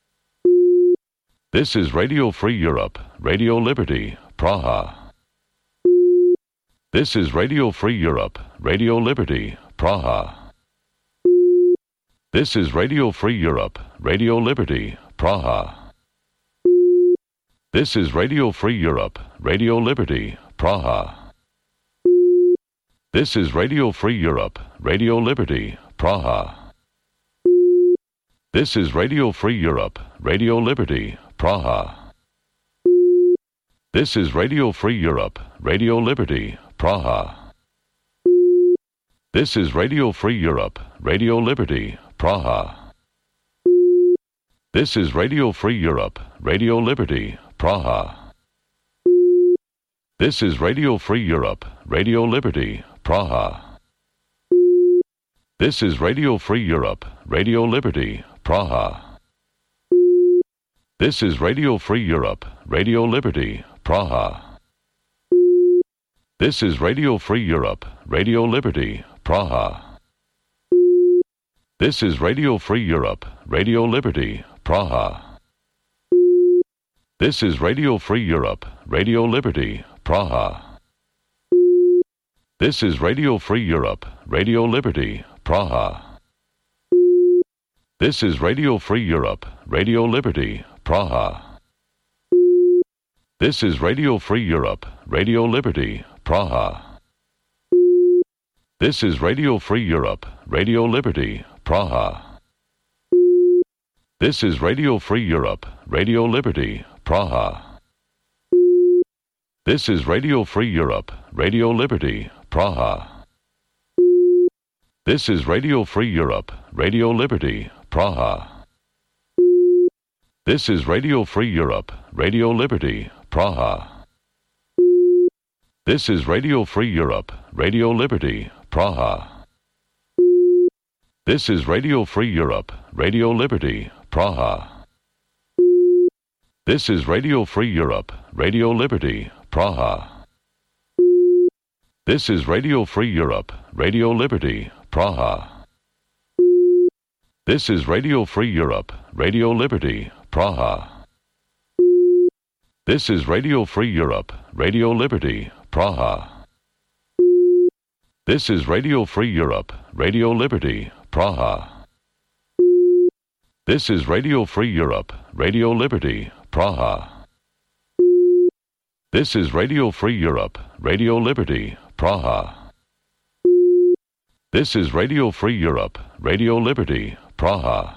This is Radio Free Europe, Radio Liberty, Praha. This is Radio Free Europe, Radio Liberty, Praha. This is Radio Free Europe, Radio Liberty, Praha. This is Radio Free Europe, Radio Liberty, Praha. This is Radio Free Europe, Radio Liberty, Praha. This is Radio Free Europe, Radio Liberty, Praha. This is Radio Free Europe, Radio Liberty, Praha. This is Radio Free Europe, Radio Liberty, Praha. This is Radio Free Europe, Radio Liberty, Praha. This is Radio Free Europe, Radio Liberty, Praha. This is Radio Free Europe, Radio Liberty, Praha. This is Radio Free Europe, Radio Liberty, Praha. This is Radio Free Europe, Radio Liberty, Praha. This is Radio Free Europe, Radio Liberty, Praha. This is Radio Free Europe, Radio Liberty, Praha. This is Radio Free Europe, Radio Liberty, Praha. This is Radio Free Europe, Radio Liberty, Praha. This is Radio Free Europe, Radio Liberty, Praha. This is Radio Free Europe, Radio Liberty, Praha. This is Radio Free Europe, Radio Liberty, Praha. This is Radio Free Europe, Radio Liberty, Praha. This is Radio Free Europe, Radio Liberty, Praha. This is Radio Free Europe, Radio Liberty, Praha. This is Radio Free Europe, Radio Liberty, Praha. This is Radio Free Europe, Radio Liberty, Praha. This is Radio Free Europe, Radio Liberty, Praha. This is Radio Free Europe, Radio Liberty, Praha. This is Radio Free Europe, Radio Liberty, Praha. This is Radio Free Europe, Radio Liberty, Praha. This is Radio Free Europe, Radio Liberty, Praha. This is Radio Free Europe, Radio Liberty, Praha. This is Radio Free Europe, Radio Liberty, Praha. This is Radio Free Europe, Radio Liberty, Praha.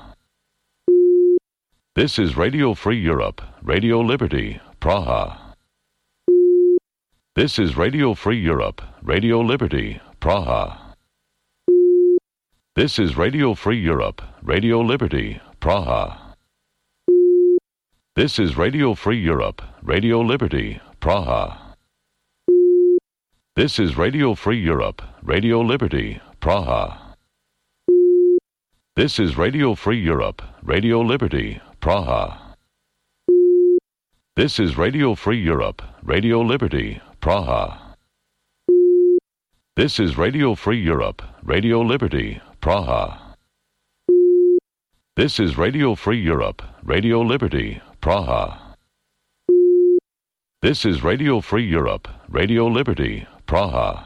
This is Radio Free Europe, Radio Liberty, Praha. This is Radio Free Europe, Radio Liberty, Praha. This is Radio Free Europe, Radio Liberty, Praha. This is Radio Free Europe, Radio Liberty, Praha. This is Radio Free Europe, Radio Liberty, Praha. This is Radio Free Europe, Radio Liberty, Praha. This is Radio Free Europe, Radio Liberty, Praha. This is Radio Free Europe, Radio Liberty, Praha. This is Radio Free Europe, Radio Liberty, Praha. This is Radio Free Europe, Radio Liberty, Praha.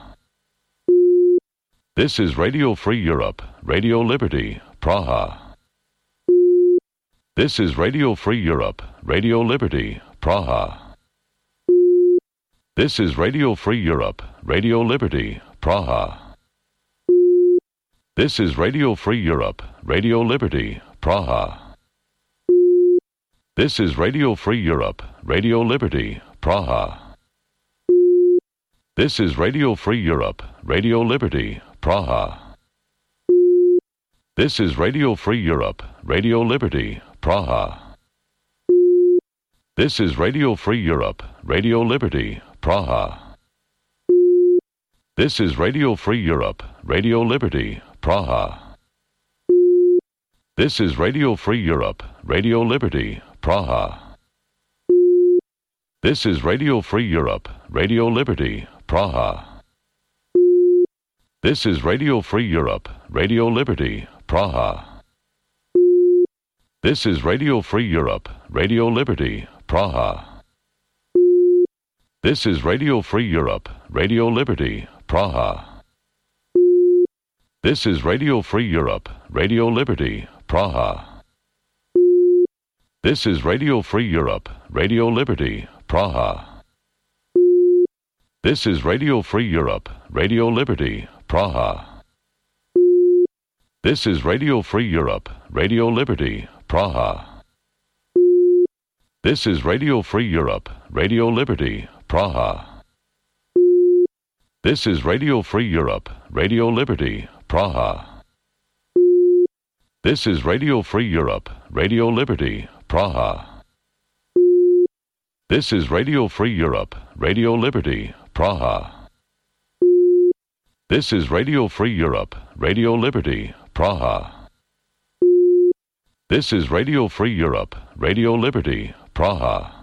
This is Radio Free Europe, Radio Liberty, Praha. This is Radio Free Europe, Radio Liberty, Praha. This is Radio Free Europe, Radio Liberty, Praha. This is Radio Free Europe, Radio Liberty, Praha. This is Radio Free Europe, Radio Liberty, Praha. This is Radio Free Europe, Radio Liberty, Praha. This is Radio Free Europe, Radio Liberty, Praha. This is Radio Free Europe, Radio Liberty, Praha. This is Radio Free Europe, Radio Liberty, Praha. This is Radio Free Europe, Radio Liberty, Praha. This is Radio Free Europe, Radio Liberty, Praha. This is Radio Free Europe, Radio Liberty, Praha. This is Radio Free Europe, Radio Liberty, Praha. This is Radio Free Europe, Radio Liberty, Praha. This is Radio Free Europe, Radio Liberty, Praha. This is Radio Free Europe, Radio Liberty, Praha. This is Radio Free Europe, Radio Liberty, Praha. This is Radio Free Europe, Radio Liberty, Praha. This is Radio Free Europe, Radio Liberty, Praha. This is Radio Free Europe, Radio Liberty, Praha. This is Radio Free Europe, Radio Liberty, Praha. This is Radio Free Europe, Radio Liberty, Praha. This is Radio Free Europe, Radio Liberty, Praha. This is Radio Free Europe, Radio Liberty, Praha.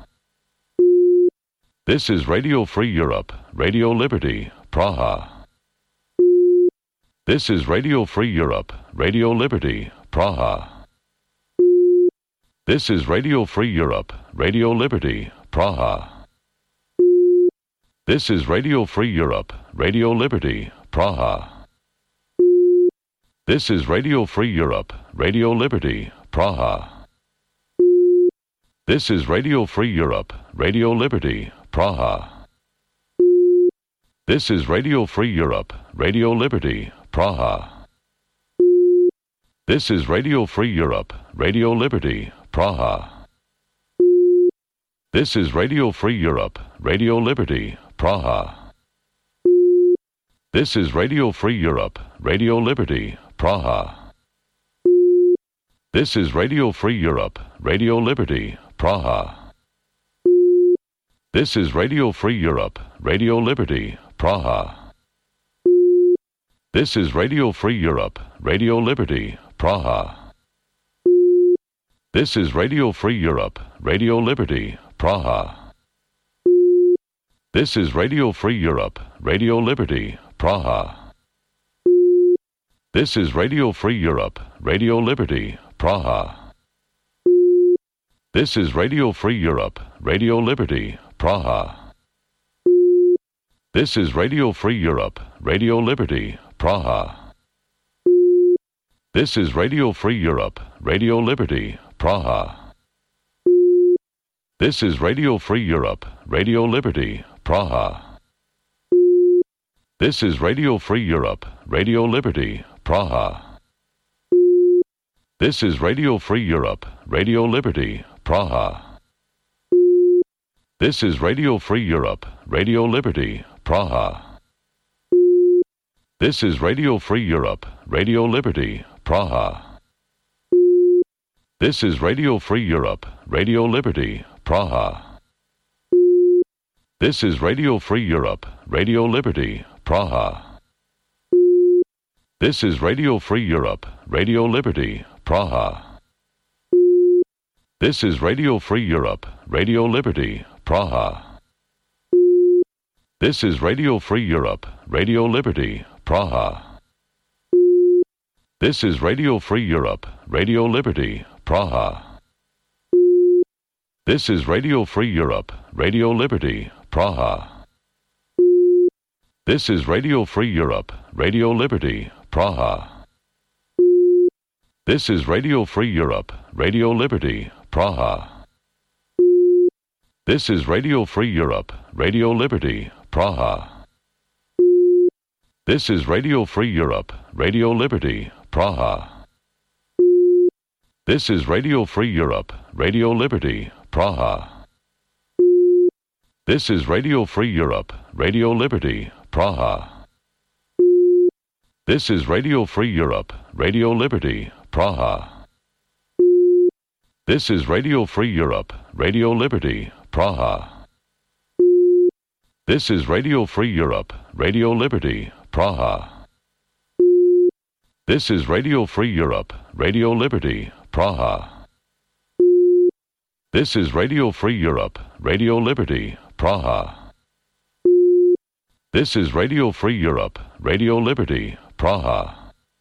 This is Radio Free Europe, Radio Liberty, Praha. This is Radio Free Europe, Radio Liberty, Praha. This is Radio Free Europe, Radio Liberty, Praha. This is Radio Free Europe, Radio Liberty, Praha. This is Radio Free Europe, Radio Liberty, Praha. This is Radio Free Europe, Radio Liberty, Praha. This is Radio Free Europe, Radio Liberty, Praha. This is Radio Free Europe, Radio Liberty, Praha. This is Radio Free Europe, Radio Liberty, Praha. This is Radio Free Europe, Radio Liberty, Praha. This is Radio Free Europe, Radio Liberty, Praha. This is Radio Free Europe, Radio Liberty, Praha. This is Radio Free Europe, Radio Liberty, Praha. This is Radio Free Europe, Radio Liberty, Praha. This is Radio Free Europe, Radio Liberty, Praha. This is Radio Free Europe, Radio Liberty, Praha. This is Radio Free Europe, Radio Liberty, Praha. This is Radio Free Europe, Radio Liberty, Praha. This is Radio Free Europe, Radio Liberty, Praha. This is Radio Free Europe, Radio Liberty, Praha. This is Radio Free Europe, Radio Liberty, Praha. This is Radio Free Europe, Radio Liberty, Praha. This is Radio Free Europe, Radio Liberty, Praha. This is Radio Free Europe, Radio Liberty, Praha. This is Radio Free Europe, Radio Liberty, Praha. This is Radio Free Europe, Radio Liberty, Praha. This is Radio Free Europe, Radio Liberty, Praha. This is Radio Free Europe, Radio Liberty, Praha. This is Radio Free Europe, Radio Liberty, Praha. This is Radio Free Europe, Radio Liberty, Praha. This is Radio Free Europe, Radio Liberty, Praha. This is Radio Free Europe, Radio Liberty, Praha. This is Radio Free Europe, Radio Liberty, Praha. This is Radio Free Europe, Radio Liberty, Praha. This is Radio Free Europe, Radio Liberty, Praha. This is Radio Free Europe, Radio Liberty, Praha. This is Radio Free Europe, Radio Liberty, Praha. This is Radio Free Europe, Radio Liberty, Praha. This is Radio Free Europe, Radio Liberty, Praha. This is Radio Free Europe, Radio Liberty, Praha. This is Radio Free Europe, Radio Liberty, Praha. This is Radio Free Europe, Radio Liberty, Praha. This is Radio Free Europe, Radio Liberty, Praha.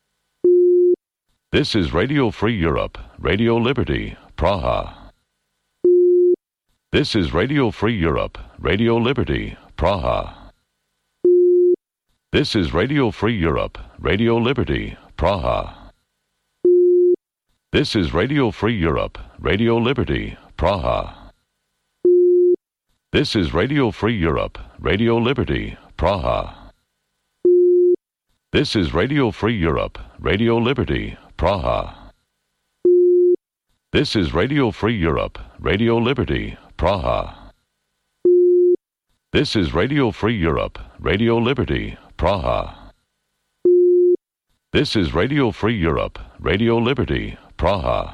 This is Radio Free Europe, Radio Liberty, Praha. This is Radio Free Europe, Radio Liberty, Praha. This is Radio Free Europe, Radio Liberty, Praha. This is Radio Free Europe, Radio Liberty, Praha. This is Radio Free Europe, Radio Liberty, Praha. This is Radio Free Europe, Radio Liberty, Praha. This is Radio Free Europe, Radio Liberty, Praha. This is Radio Free Europe, Radio Liberty, Praha. This is Radio Free Europe, Radio Liberty, Praha.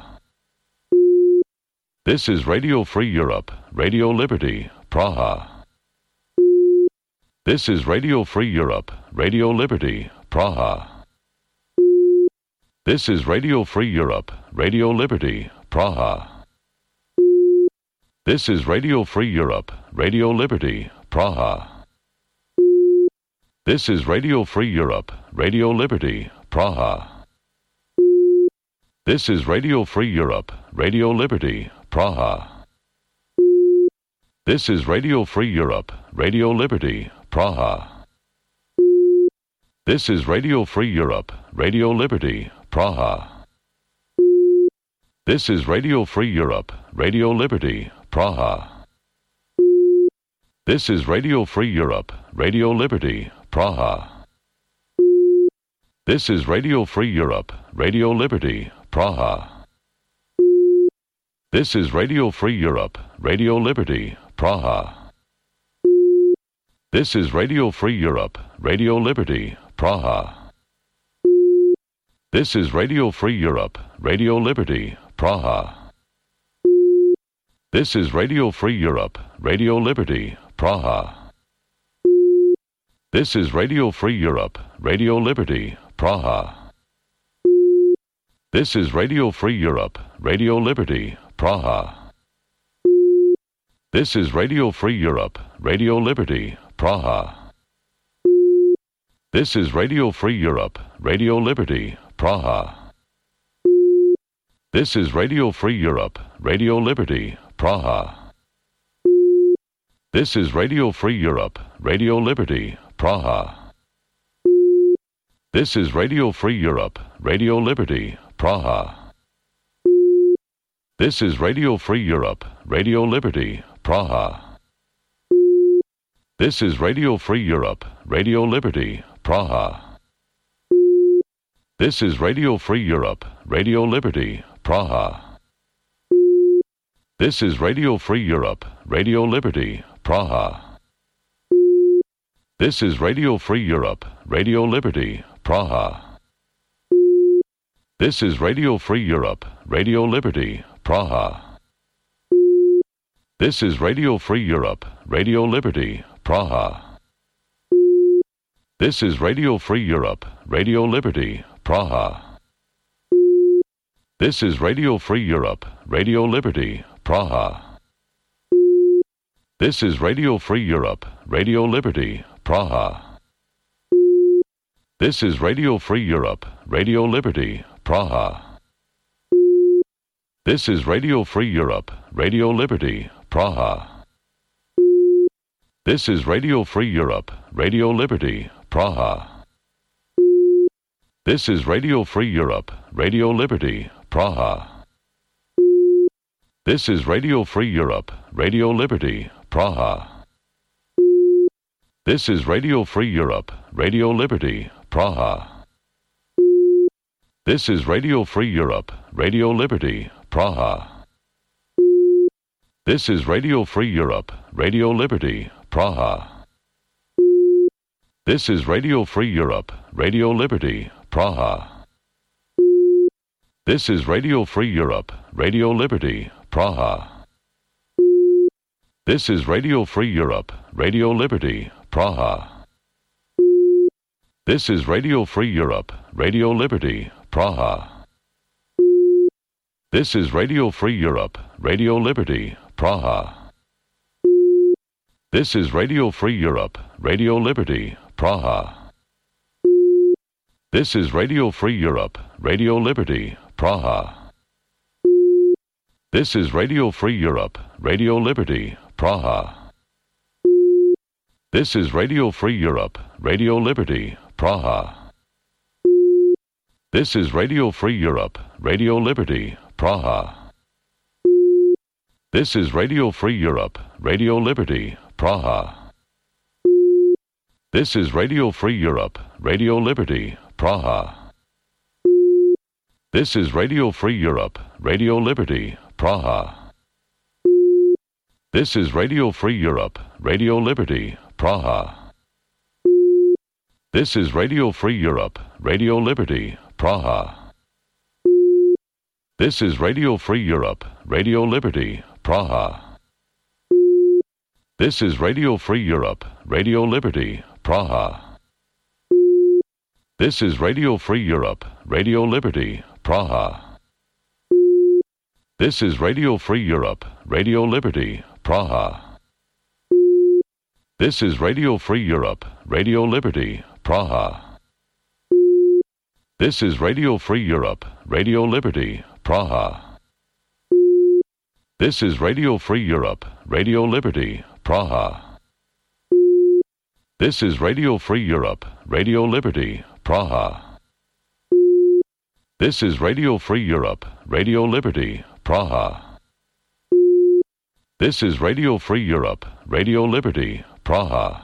This is Radio Free Europe, Radio Liberty, Praha. This is Radio Free Europe, Radio Liberty, Praha. This is Radio Free Europe, Radio Liberty, Praha. This is Radio Free Europe, Radio Liberty, Praha. This is Radio Free Europe, Radio Liberty, Praha. This is Radio Free Europe, Radio Liberty, Praha. This is Radio Free Europe, Radio Liberty, Praha. This is Radio Free Europe, Radio Liberty, Praha. This is Radio Free Europe, Radio Liberty, Praha. This is Radio Free Europe, Radio Liberty, Praha. This is Radio Free Europe, Radio Liberty, Praha. This is Radio Free Europe, Radio Liberty, Praha. This is Radio Free Europe, Radio Liberty, Praha. This is Radio Free Europe, Radio Liberty, Praha. This is Radio Free Europe, Radio Liberty, Praha. This is Radio Free Europe, Radio Liberty, Praha. This is Radio Free Europe, Radio Liberty, Praha. This is Radio Free Europe, Radio Liberty, Praha. This is Radio Free Europe, Radio Liberty, Praha. This is Radio Free Europe, Radio Liberty, Praha. This is Radio Free Europe, Radio Liberty, Praha. This is Radio Free Europe, Radio Liberty, Praha. This is Radio Free Europe, Radio Liberty, Praha. This is Radio Free Europe, Radio Liberty, Praha. This is Radio Free Europe, Radio Liberty, Praha. This is Radio Free Europe, Radio Liberty, Praha. This is Radio Free Europe, Radio Liberty, Praha. This is Radio Free Europe, Radio Liberty, Praha. This is Radio Free Europe, Radio Liberty, Praha. This is Radio Free Europe, Radio Liberty, Praha. This is Radio Free Europe, Radio Liberty, Praha. This is Radio Free Europe, Radio Liberty, Praha. This is Radio Free Europe, Radio Liberty, Praha. This is Radio Free Europe, Radio Liberty, Praha. This is Radio Free Europe, Radio Liberty, Praha. This is Radio Free Europe, Radio Liberty, Praha. This is Radio Free Europe, Radio Liberty, Praha. This is Radio Free Europe, Radio Liberty, Praha. This is Radio Free Europe, Radio Liberty, Praha. This is Radio Free Europe, Radio Liberty, Praha. This is Radio Free Europe, Radio Liberty, Praha. This is Radio Free Europe, Radio Liberty, Praha. This is Radio Free Europe, Radio Liberty, Praha. This is Radio Free Europe, Radio Liberty, Praha. This is Radio Free Europe, Radio Liberty, Praha. This is Radio Free Europe, Radio Liberty, Praha. This is Radio Free Europe, Radio Liberty, Praha. This is Radio Free Europe, Radio Liberty, Praha. This is Radio Free Europe, Radio Liberty, Praha. This is Radio Free Europe, Radio Liberty, Praha. This is Radio Free Europe, Radio Liberty, Praha. This is Radio Free Europe, Radio Liberty, Praha. This is Radio Free Europe, Radio Liberty, Praha. This is Radio Free Europe, Radio Liberty, Praha. This is Radio Free Europe, Radio Liberty, Praha. This is Radio Free Europe, Radio Liberty, Praha. This is Radio Free Europe, Radio Liberty, Praha. This is Radio Free Europe, Radio Liberty, Praha. This is Radio Free Europe, Radio Liberty, Praha. This is Radio Free Europe, Radio Liberty, Praha. This is Radio Free Europe, Radio Liberty, Praha. This is Radio Free Europe, Radio Liberty, Praha. This is Radio Free Europe, Radio Liberty, Praha. This is Radio Free Europe, Radio Liberty, Praha. This is Radio Free Europe, Radio Liberty, Praha.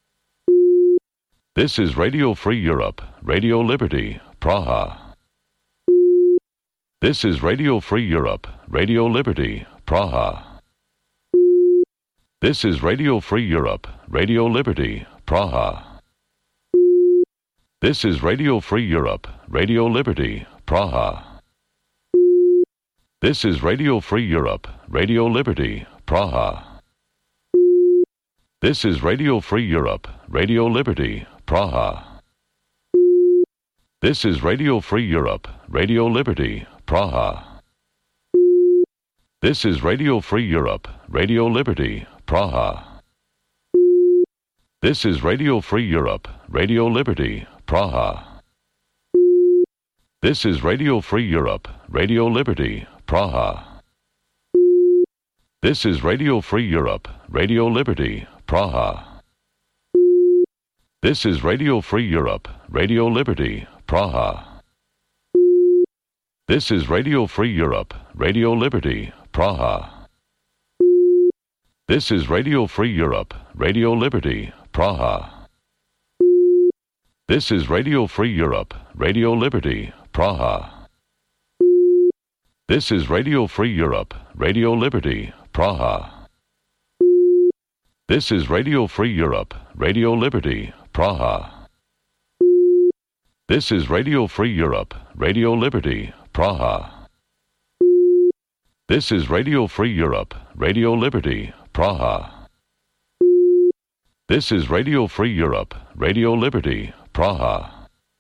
This is Radio Free Europe, Radio Liberty, Praha. This is Radio Free Europe, Radio Liberty, Praha. This is Radio Free Europe, Radio Liberty, Praha. This is Radio Free Europe, Radio Liberty, Praha. This is Radio Free Europe, Radio Liberty, Praha. This is Radio Free Europe, Radio Liberty, Praha. This is Radio Free Europe, Radio Liberty, Praha. This is Radio Free Europe, Radio Liberty, Praha. This is Radio Free Europe, Radio Liberty, Praha. This is Radio Free Europe, Radio Liberty, Praha. This is Radio Free Europe, Radio Liberty, Praha. This is Radio Free Europe, Radio Liberty, Praha. This is Radio Free Europe, Radio Liberty, Praha. This is Radio Free Europe, Radio Liberty, Praha. This is Radio Free Europe, Radio Liberty, Praha. This is Radio Free Europe, Radio Liberty, Praha. This is Radio Free Europe, Radio Liberty, Praha. This is Radio Free Europe, Radio Liberty, Praha. This is Radio Free Europe, Radio Liberty, Praha. This is Radio Free Europe, Radio Liberty, Praha.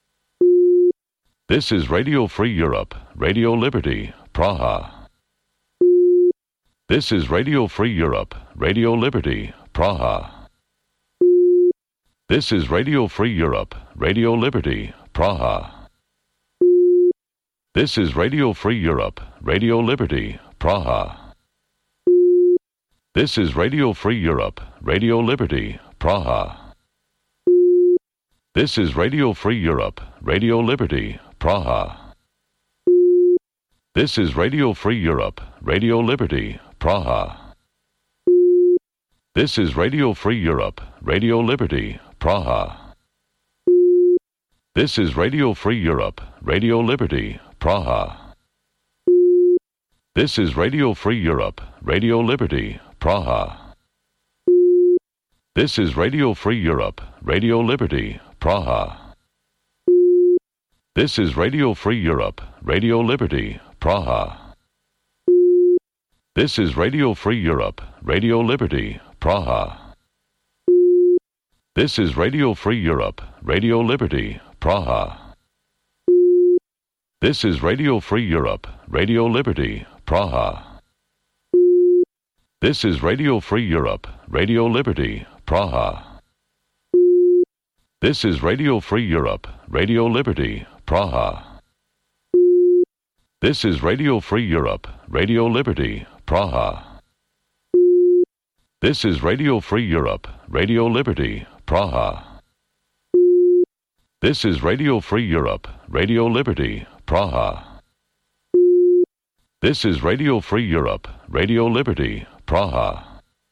This is Radio Free Europe, Radio Liberty, Praha. This is Radio Free Europe, Radio Liberty, Praha. This is Radio Free Europe, Radio Liberty, Praha. This is Radio Free Europe, Radio Liberty, Praha. This is Radio Free Europe, Radio Liberty, Praha. This is Radio Free Europe, Radio Liberty, Praha. This is Radio Free Europe, Radio Liberty, Praha. This is Radio Free Europe, Radio Liberty, Praha. This is Radio Free Europe, Radio Liberty, Praha. This is Radio Free Europe, Radio Liberty, Praha. This is Radio Free Europe, Radio Liberty, Praha. This is Radio Free Europe, Radio Liberty, Praha. This is Radio Free Europe, Radio Liberty, Praha. This is Radio Free Europe, Radio Liberty, Praha. This is Radio Free Europe, Radio Liberty, Praha. This is Radio Free Europe, Radio Liberty, Praha. This is Radio Free Europe, Radio Liberty, Praha. This is Radio Free Europe, Radio Liberty, Praha. This is Radio Free Europe, Radio Liberty, Praha. This is Radio Free Europe, Radio Liberty, Praha. This is Radio Free Europe, Radio Liberty, Praha.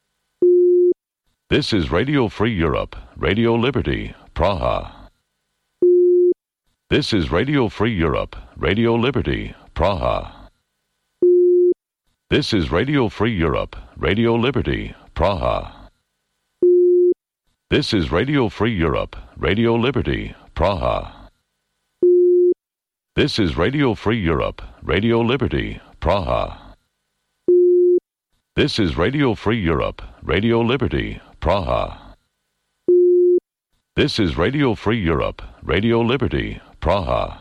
This is Radio Free Europe, Radio Liberty, Praha. This is Radio Free Europe, Radio Liberty, Praha. This is Radio Free Europe, Radio Liberty, Praha. This is Radio Free Europe, Radio Liberty, Praha. This is Radio Free Europe, Radio Liberty, Praha. This is Radio Free Europe, Radio Liberty, Praha. This is Radio Free Europe, Radio Liberty, Praha.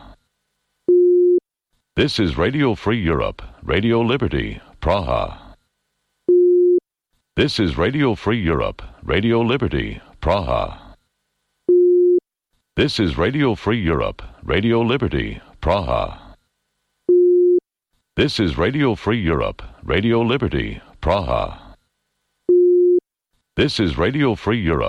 This is Radio Free Europe, Radio Liberty, Praha. This is Radio Free Europe, Radio Liberty, Praha. This is Radio Free Europe, Radio Liberty, Praha. This is Radio Free Europe, Radio Liberty, Praha. This is Radio Free Europe.